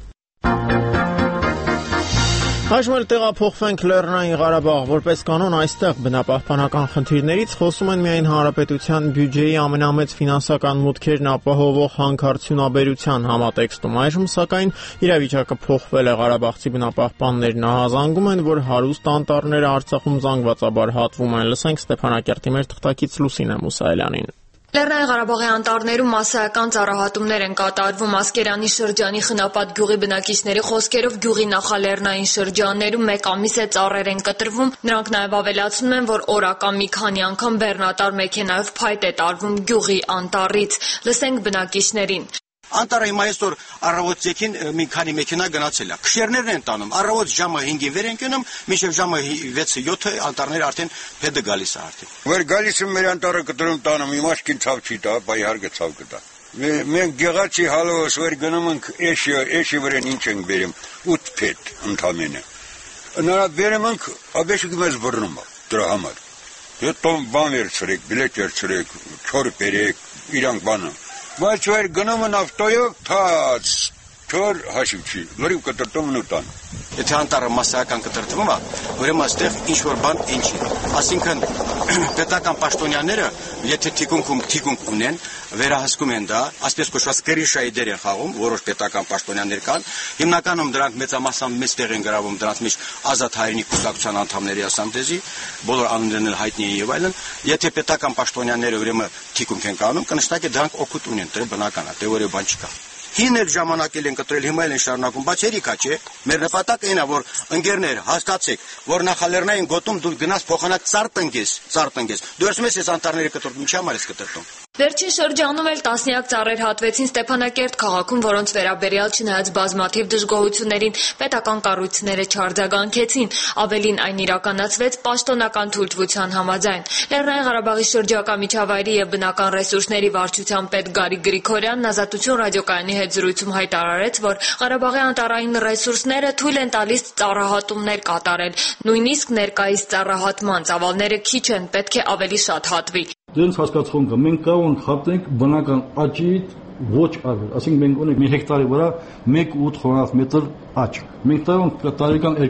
Speaker 1: Այժմ էլ տեղափոխվենք Լեռնային Ղարաբաղ, որպես կանոն այստեղ բնապահպանական խնդիրներից խոսում են միայն հանրապետության բյուջեի ամենամեծ ֆինանսական մուտքերն ապահովող հանքարդյունաբերության համատեքստում։ Այժմ սակայն իրավիճակը փոխվել է, ղարաբաղցի բնապահպաններն ահազանգում են, որ հարուստ անտառները Արցախում զանգվածաբար հատվում են։ Լսենք Ստեփանակերտի մեր թղթակից Լուսինե Մուսայելյանին։
Speaker 3: Լեռնային Ղարաբաղի անտառներում մասսայական ծառահատումներ են կատարվում։ Ասկերանի շրջանի Խնապատ գյուղի բնակիչների խոսքերով գյուղի նախալեռնային շրջաններում մեկ ամիս է ծառեր են կտրվում։ Նրանք նաև ավելացնում են, որ օրական մի քանի անգամ բեռնատար մեքենայով փայտ է տարվում գյուղի անտառից։ Լսենք բնակիչներին։
Speaker 7: Անտառը հիմա այսօր առավոտ եկին մի քանի մեքենա գնացել է։ Քշերներն են տանում։ Առավոտ ժամը 5-ին վեր են գնում, մինչև ժամը 6-7-ը անտառները արդեն փեդը գալիս է արդեն։
Speaker 9: Որ գալիս է մեր անտառը կտրում տանում, իմաշքին ցավ չի տա, բայ հարգը ցավ կտա։ Մենք գեղացի հալոս վեր գնում ենք էշի վրան ինչ ենք բերում 8 փեդ ընդամենը։ Նրա բերում ենք աբեշը մեզ բռնում է դրա համար։ Դե բան վերցրեք, բիլետ վերցրեք, չոր բերեք, իրանք բանը։ Բայց վեր գնում են ավտոյով, թաց, չոր հաշիվ չի, լրիվ կտրտում են ու տան։
Speaker 7: Եթե անտառը մասսայական կտրտվում է, ուրեմն այստեղ ինչ-որ բան ինչ է։ Այսինքն պետական պաշտոնյաները, եթե թիկունք ունեն, վերահսկում են դա, այսպես կոչված կերիշայի դեր են խաղում, որոշ պետական պաշտոնյաներ կան, հիմնականում դրանք մեծամասամբ մեծ տեղ են գրավում, դրանց մեջ Ազատ հայրենիք կուսակցության անդամների ասամդեզի, բոլոր անուններն էլ հայտնի են եւ այլն, եթե պետական պաշտոնյաները ուրեմն թիկունք են կանում, կնշանակի դրանք օգուտ ունեն, դե բնական է, դե որևէ բան չկա։ Հին էլ ժամանակել են կտրել, հիմա էլ են շարունակում, բայց երիկա չէ։ Մեր նպատակը այն է, որ ընկերներ հասկացեք, որ նախալեռնային գոտում դու գնաս փոխանակ ծառ տնկես։ Դու ասում ես, այս անտառները կտրտում, ինչի համար ես կտրտում։
Speaker 3: Վերջին շրջանում էլ տասնյակ ծառեր հատվեցին Ստեփանակերտ քաղաքում, որոնց վերաբերյալ չնայած բազմաթիվ դժգոհություններին պետական կառույցները չարձագանքեցին, ավելին այն իրականացվեց պաշտոնական թույլտվության համաձայն։ Լեռնային Ղարաբաղի շրջակա միջավայրի եւ բնական ռեսուրսների վարչության պետ Գարիկ Գրիգորյանն Ազատություն ռադիոկայանի հետ զրույցում հայտարարեց, որ Ղարաբաղի անտառային ռեսուրսները թույլ են տալիս ծառահատումներ կատարել, նույնիսկ ներկայիս ծառահատման ծավալները քիչ են, պետք է ավելի շատ հատվի։
Speaker 18: Դրանց հասկացողը մենք կարող ենք խատենք բնական աճից ոչ արվել, ասենք մենք ունենք մի հեկտարի վրա 1.8 խորհրդ մետր աճ։ Մենք կարող ենք տարեկան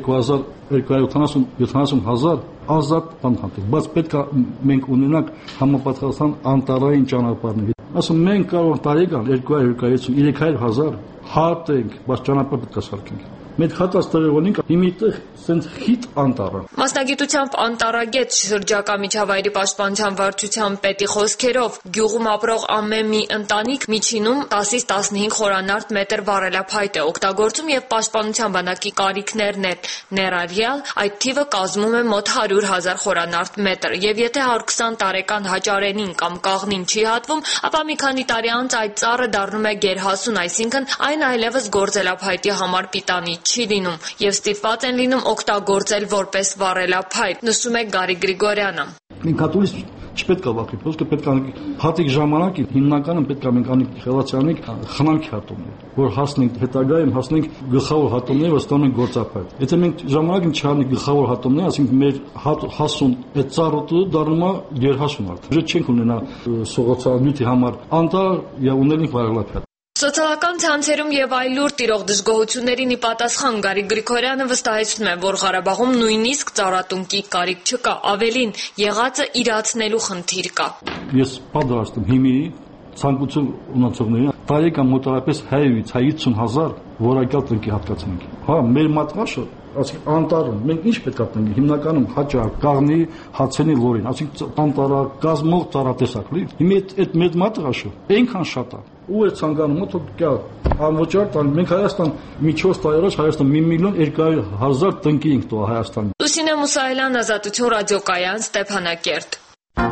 Speaker 18: 270,000 ազատ տանհատել, բայց պետք է մենք ունենանք համապատասխան անտառային ճանապարհներ։ Ասում մենք կարող ենք տարեկան 250,000 հատենք, բայց ճանապարհ պետք է սարքենք։ Մենք հատած տեղոնիկ իմիտեղ սենց խիտ անտառը։
Speaker 3: Մասնագիտությամբ անտառագետ շրջակա միջավայրի պաշտպանության վարչության պետի խոսքերով գյուղում ապրող ամեն մի ընտանիք միջինում 10-ից 15 խորանարդ մետր վառելափայտ է օգտագործում եւ պաշտպանության բանակի կարիքներն են ներառյալ, այդ թիվը կազմում է մոտ 100,000 խորանարդ մետր եւ եթե 120 տարեկան հաճարենին կամ կաղնին չի հատվում, ապա մի քանի տարի անց այդ ծառը դառնում է գերհասուն, այսինքն այն այլևս գործելափայտի համար պիտանի
Speaker 10: չի լինում եւ ստիպված են լինում օգտագործել որպես վառելափայլ, նշում է Գարիկ Գրիգորյանը։
Speaker 11: Մենք հատուից չպետք է վախենալ, ոչ պետք է հատիկ ժամանակ հիմնականում պետք է մենք անենք խելացիանենք խնամքի հատումներ, որ հասնենք հետագայում հասնենք գլխավոր հատումները, որ ստանանք գործափայլ։ Եթե մենք ժամանակին չանենք գլխավոր հատումներ, ասենք մեր հասուն այդ ծառոտը դառնում է գերհասուն արդ։ Դե չենք ունենա սողոցանյութի համար անտար եւ ունենանք վարելափայլ։
Speaker 10: Սոցիալական ցանցերում եւ այլուր տիրող դժգոհություններին ի պատասխան Գարիկ Գրիգորյանը վստահեցնում է, որ Ղարաբաղում նույնիսկ ծառատունկի կարիք չկա, ավելին եղածը իրացնելու խնդիր կա։
Speaker 11: Ես պատրաստ եմ հիմի ցանկություն ունեցողներին տարեկան մոտավորապես 100-ից 150 հազար որակյալ տնկի հատկացնենք։ Հա, մեր մատնաշը, ասենք անտառը, մենք ինչ պետք է տնենք, հիմնականում հաճար, կաղնի, հացենի լորին, ասենք անտառը, գազմող ծառատեսակ լի։ Հիմա այդ մեծ մատնաշը այնքան շատ է։ Ու է ցանկանում մոտոկյա անվճար տան մենք Հայաստան մի 4 տարի առաջ Հայաստան 1.200.000 տնկի ենք տվել Հայաստան։
Speaker 10: Լուսինե Մուսայելյան, Ազատություն ռադիոկայան, Ստեփանակերտ։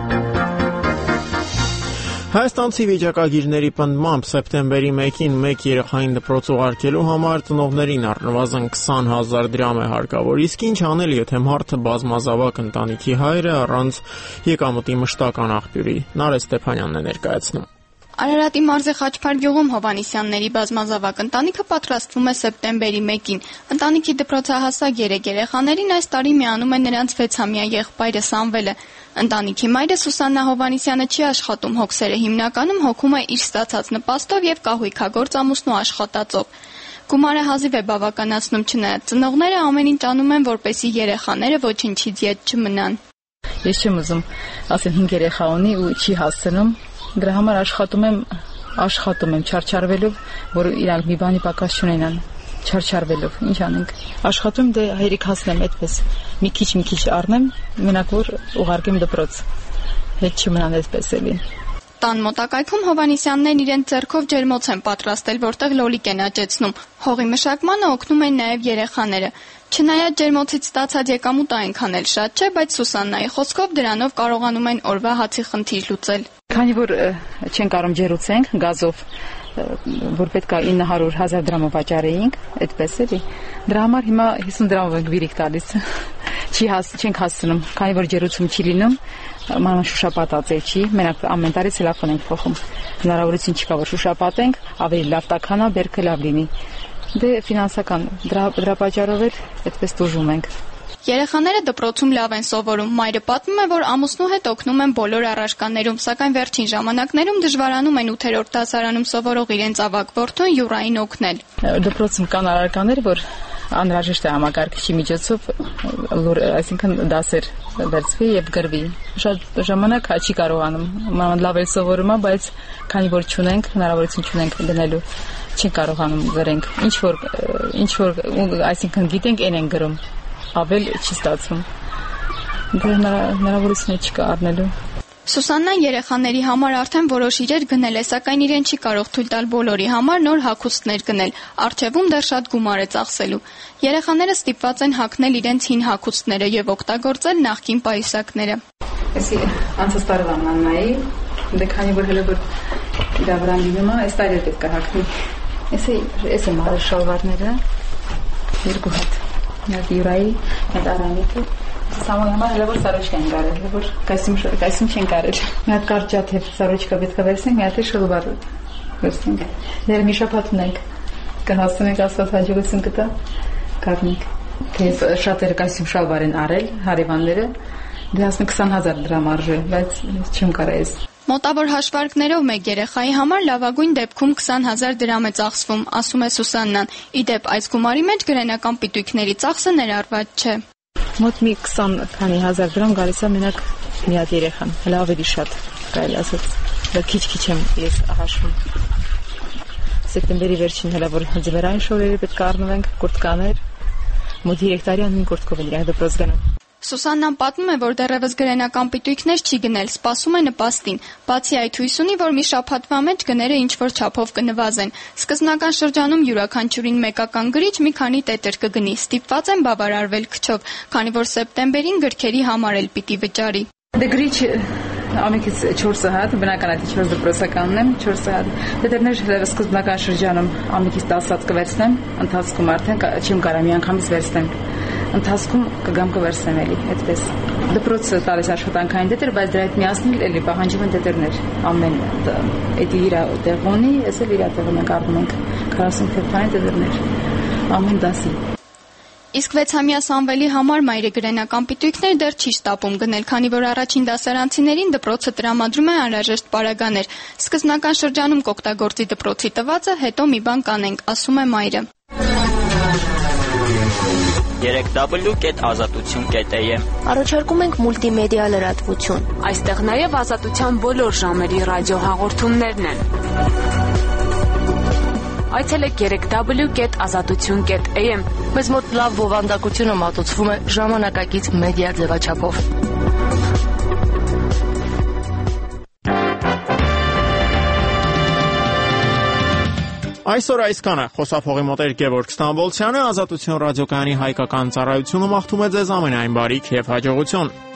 Speaker 1: Հայաստանցի վիճակագիրների պնդմամբ սեպտեմբերի 1-ին մեկ երեխային դպրոց ուղարկելու համար ծնողներին առնվազն 20,000 դրամ է հարկավոր, իսկ ինչ անել, եթե մարդը բազմազավակ ընտանիքի հայր է առանց եկամտի մշտական աղբյուրի։ Նարէ Ստեփանյանն է ներկայացնում։
Speaker 12: Արարատի մարզի Խաչփար գյուղում Հովանիսյանների բազմազավակ ընտանիքը պատրաստվում է սեպտեմբերի 1-ին։ Ընտանիքի դպրոցահասակ 3 երեխաներին այս տարի միանում է նրանց 6-ամյա եղբայրը Սամվելը։ Ընտանիքի մայրը Սուսաննա Հովանիսյանը չի աշխատում, հոգսերը հիմնականում հոգում է իր ստացած նպաստով եւ կահույքագործ ամուսնու աշխատածով։ Գումարը հազիվ է բավականացնում, չնայած ծնողները ամեն ինչ անում են, որպեսզի երեխաները ոչնչից ետ չմնան։
Speaker 13: Ես չեմ ուզում ասել 5 երեխա ունի ու չի հասցնում։ Դրա համար աշխատում եմ չարչարվելով, որ իրանք մի բանի պակաս չունենան, չարչարվելով, ինչ անենք։ Աշխատում դե հայրիկ հասնեմ այդպես, մի քիչ առնեմ, մենակ որ ուղարկեմ դպրոց, հետ չմնան այդպես էլի։
Speaker 12: Տան մոտակայքում Հովանիսյաններն իրենց ձեռքով ջերմոց են պատրաստել, որտեղ լոլիկ են աճեցնում։ Հողի մշակմանը օգնում են նաև երեխաները։ Չնայած ջերմոցից ստացած եկամուտը այնքան էլ շատ չէ, բայց Սուսաննայի խոսքով դրանով կարողանում են օրվա հացի խնդիր լուծել։
Speaker 13: Քանի որ չեն կարող ջերուցենք գազով, որ պետք է 900,000 դրամով վաճառեինք, այդպես էլի։ Դրա համար հիմա 50 դրամով ենք վիրիկ տալիս։ Չենք հասցնում, քանի որ ջերուցում չի լինում, մանավանդ շուշապատած է չի, մենակ ամեն տարի ցելոֆան ենք փոխում։ Հնարավորություն չկա որ շուշապատենք, ավելի լավ տաքանա, բերքը լավ լինի։ Դե ֆինանսական դրա պատճառով էլ այդպես տուժում ենք։
Speaker 12: Երեխաները դպրոցում լավ են սովորում։ Մայրը պատմում է, որ ամուսնու հետ օգնում են բոլոր առարկաներում, սակայն վերջին ժամանակներում դժվարանում են 8-րդ դասարանում սովորող իրենց ավագ որդուն Յուրային օգնել։
Speaker 13: Դպրոցում կան առարկաներ, որ անհրաժեշտ է համակարգիչի միջոցով, այսինքն դասեր վերցվի եւ գրվի։ Շատ ժամանակ չի կարողանում, լավ էլ սովորում է, բայց քանի որ չունենք, հնարավորություն չունենք գնելու, չի կարողանում գրենք։ Ինչ որ այսինքն գիտենք, այն են գրում, ավել չի ստացվում։ Դե հնարավորություն չկա առնելու։
Speaker 12: Սուսաննան երեխաների համար արդեն որոշ իրեր գնել է, սակայն իրեն չի կարող թույլ տալ բոլորի համար նոր հագուստներ գնել։ Առջևում դեռ շատ գումար է ծախսելու։ Երեխաները ստիպված են հագնել իրենց հին հագուստները եւ օգտագործել նախկին պայուսակները։
Speaker 13: Էսի անցած տարվա մաննայի, դե քանի որ հələ որ իրա վրա լինում է, այս տարի պետք է հագնի։ Էսի մարը շալվարները, երկու հատ։ Նա Յուրայի, այդ Արամիկը Սամոյամա հələ որ սարոջկա են կարել, հələ որ կայսում չեն կարել։ Մի հատ կարճաթև սարոջկա պետք է վերցնենք, մի հատ էլ շլվար վերցնենք։ Դեռ մի շաբաթ ունենք, կհասնենք Աստված հաջողություն կտա, կառնենք։ Թե շատերը կայսում շալվար են արել, հարևանները, դե հասնենք 20,000 դրամ արժե, բայց չեմ կարա ես։
Speaker 12: Մոտավոր հաշվարկներով մեկ երեխայի համար լավագույն դեպքում 20,000 դրամ է ծախսվում, ասում է Սուսաննան։ Ի դեպ, այս գումարի մեջ գրենական պիտույքների ծախսը ներառված չէ։
Speaker 13: Մոտ մի 20 քանի հազար դրամ գալիս է մենակ մի հատ երեխան, հələ ավելի շատ, կարելի ասած։ Դա քիչ եմ ես հաշվում։ Սեպտեմբերի վերջին հələ որ ձմեռային շորերը պետք է առնվենք, կուրտկաներ, մոտ 3 տարի անուն կուրտկով են իրանք դպրոց գնում։
Speaker 12: Սուսաննան պատմում է, որ դեռևս գրենական պիտույքներ չի գնել, սպասում է նպաստին։ Բացի այդ, հույս ունի, որ մի շաբաթվա մեջ գները ինչ-որ չափով կնվազեն։ Սկզբնական շրջանում յուրաքանչյուրին մեկական գրիչ մի քանի տետր կգնի, ստիպված են բավարարվել քչով, քանի որ սեպտեմբերին գրքերի համար էլ պիտի վճարի։
Speaker 13: Դե գրիչ ամենից 4 հատ, բնական այդ 4 դպրոցականն եմ, 4 հատ։ Դետերներ հենց սկզբնական շրջանում ամենից 10 հատ կվերցնեմ, ընթացքում արդեն չեմ կարող միանգամից վերցնեմ։ Ընթացքում կգամ կվերցնեմ էլի, այդպես։ Դպրոցը տալիս աշխատանքային դետեր, բայց դրա հետ միասին էլի պահանջում են դետերներ։ Ամեն էդի իր տեղ ունի, ես էլ իր տեղում ենք առնում ենք 40 թեփային դետերներ։ Ամեն դասի։
Speaker 12: Իսկ 6-ամյա Սամվելի համար մայրեգրենական պիտույքներ դեռ չի շտապում գնել, քանի որ առաջին դասարանցիներին դպրոցը տրամադրում է անհրաժեշտ պարագաներ։ Սկզբնական շրջանում կօգտագործի դպրոցի տվածը, հետո մի բան կանենք, ասում է մայրը։
Speaker 8: 3w.azatutun.am
Speaker 14: Առաջարկում ենք մուլտիմեդիա լրատվություն։
Speaker 15: Այստեղ նաև ազատության բոլոր ժամերի ռադիոհաղորդումներն են։ Այցելեք 3w.azatutun.am
Speaker 14: Մեզ մոտ լավ բովանդակությունը մատուցվում է ժամանակակից մեդիա ձևաչափով։
Speaker 1: Այսօր այսքանը խոսափողի մոտ էր Գևորգ Ստամբոլցյանը, Ազատություն ռադիոկայանի հայկական ծառայությունը մաղթում է ձեզ ամենայն բարիք եւ հաջողություն։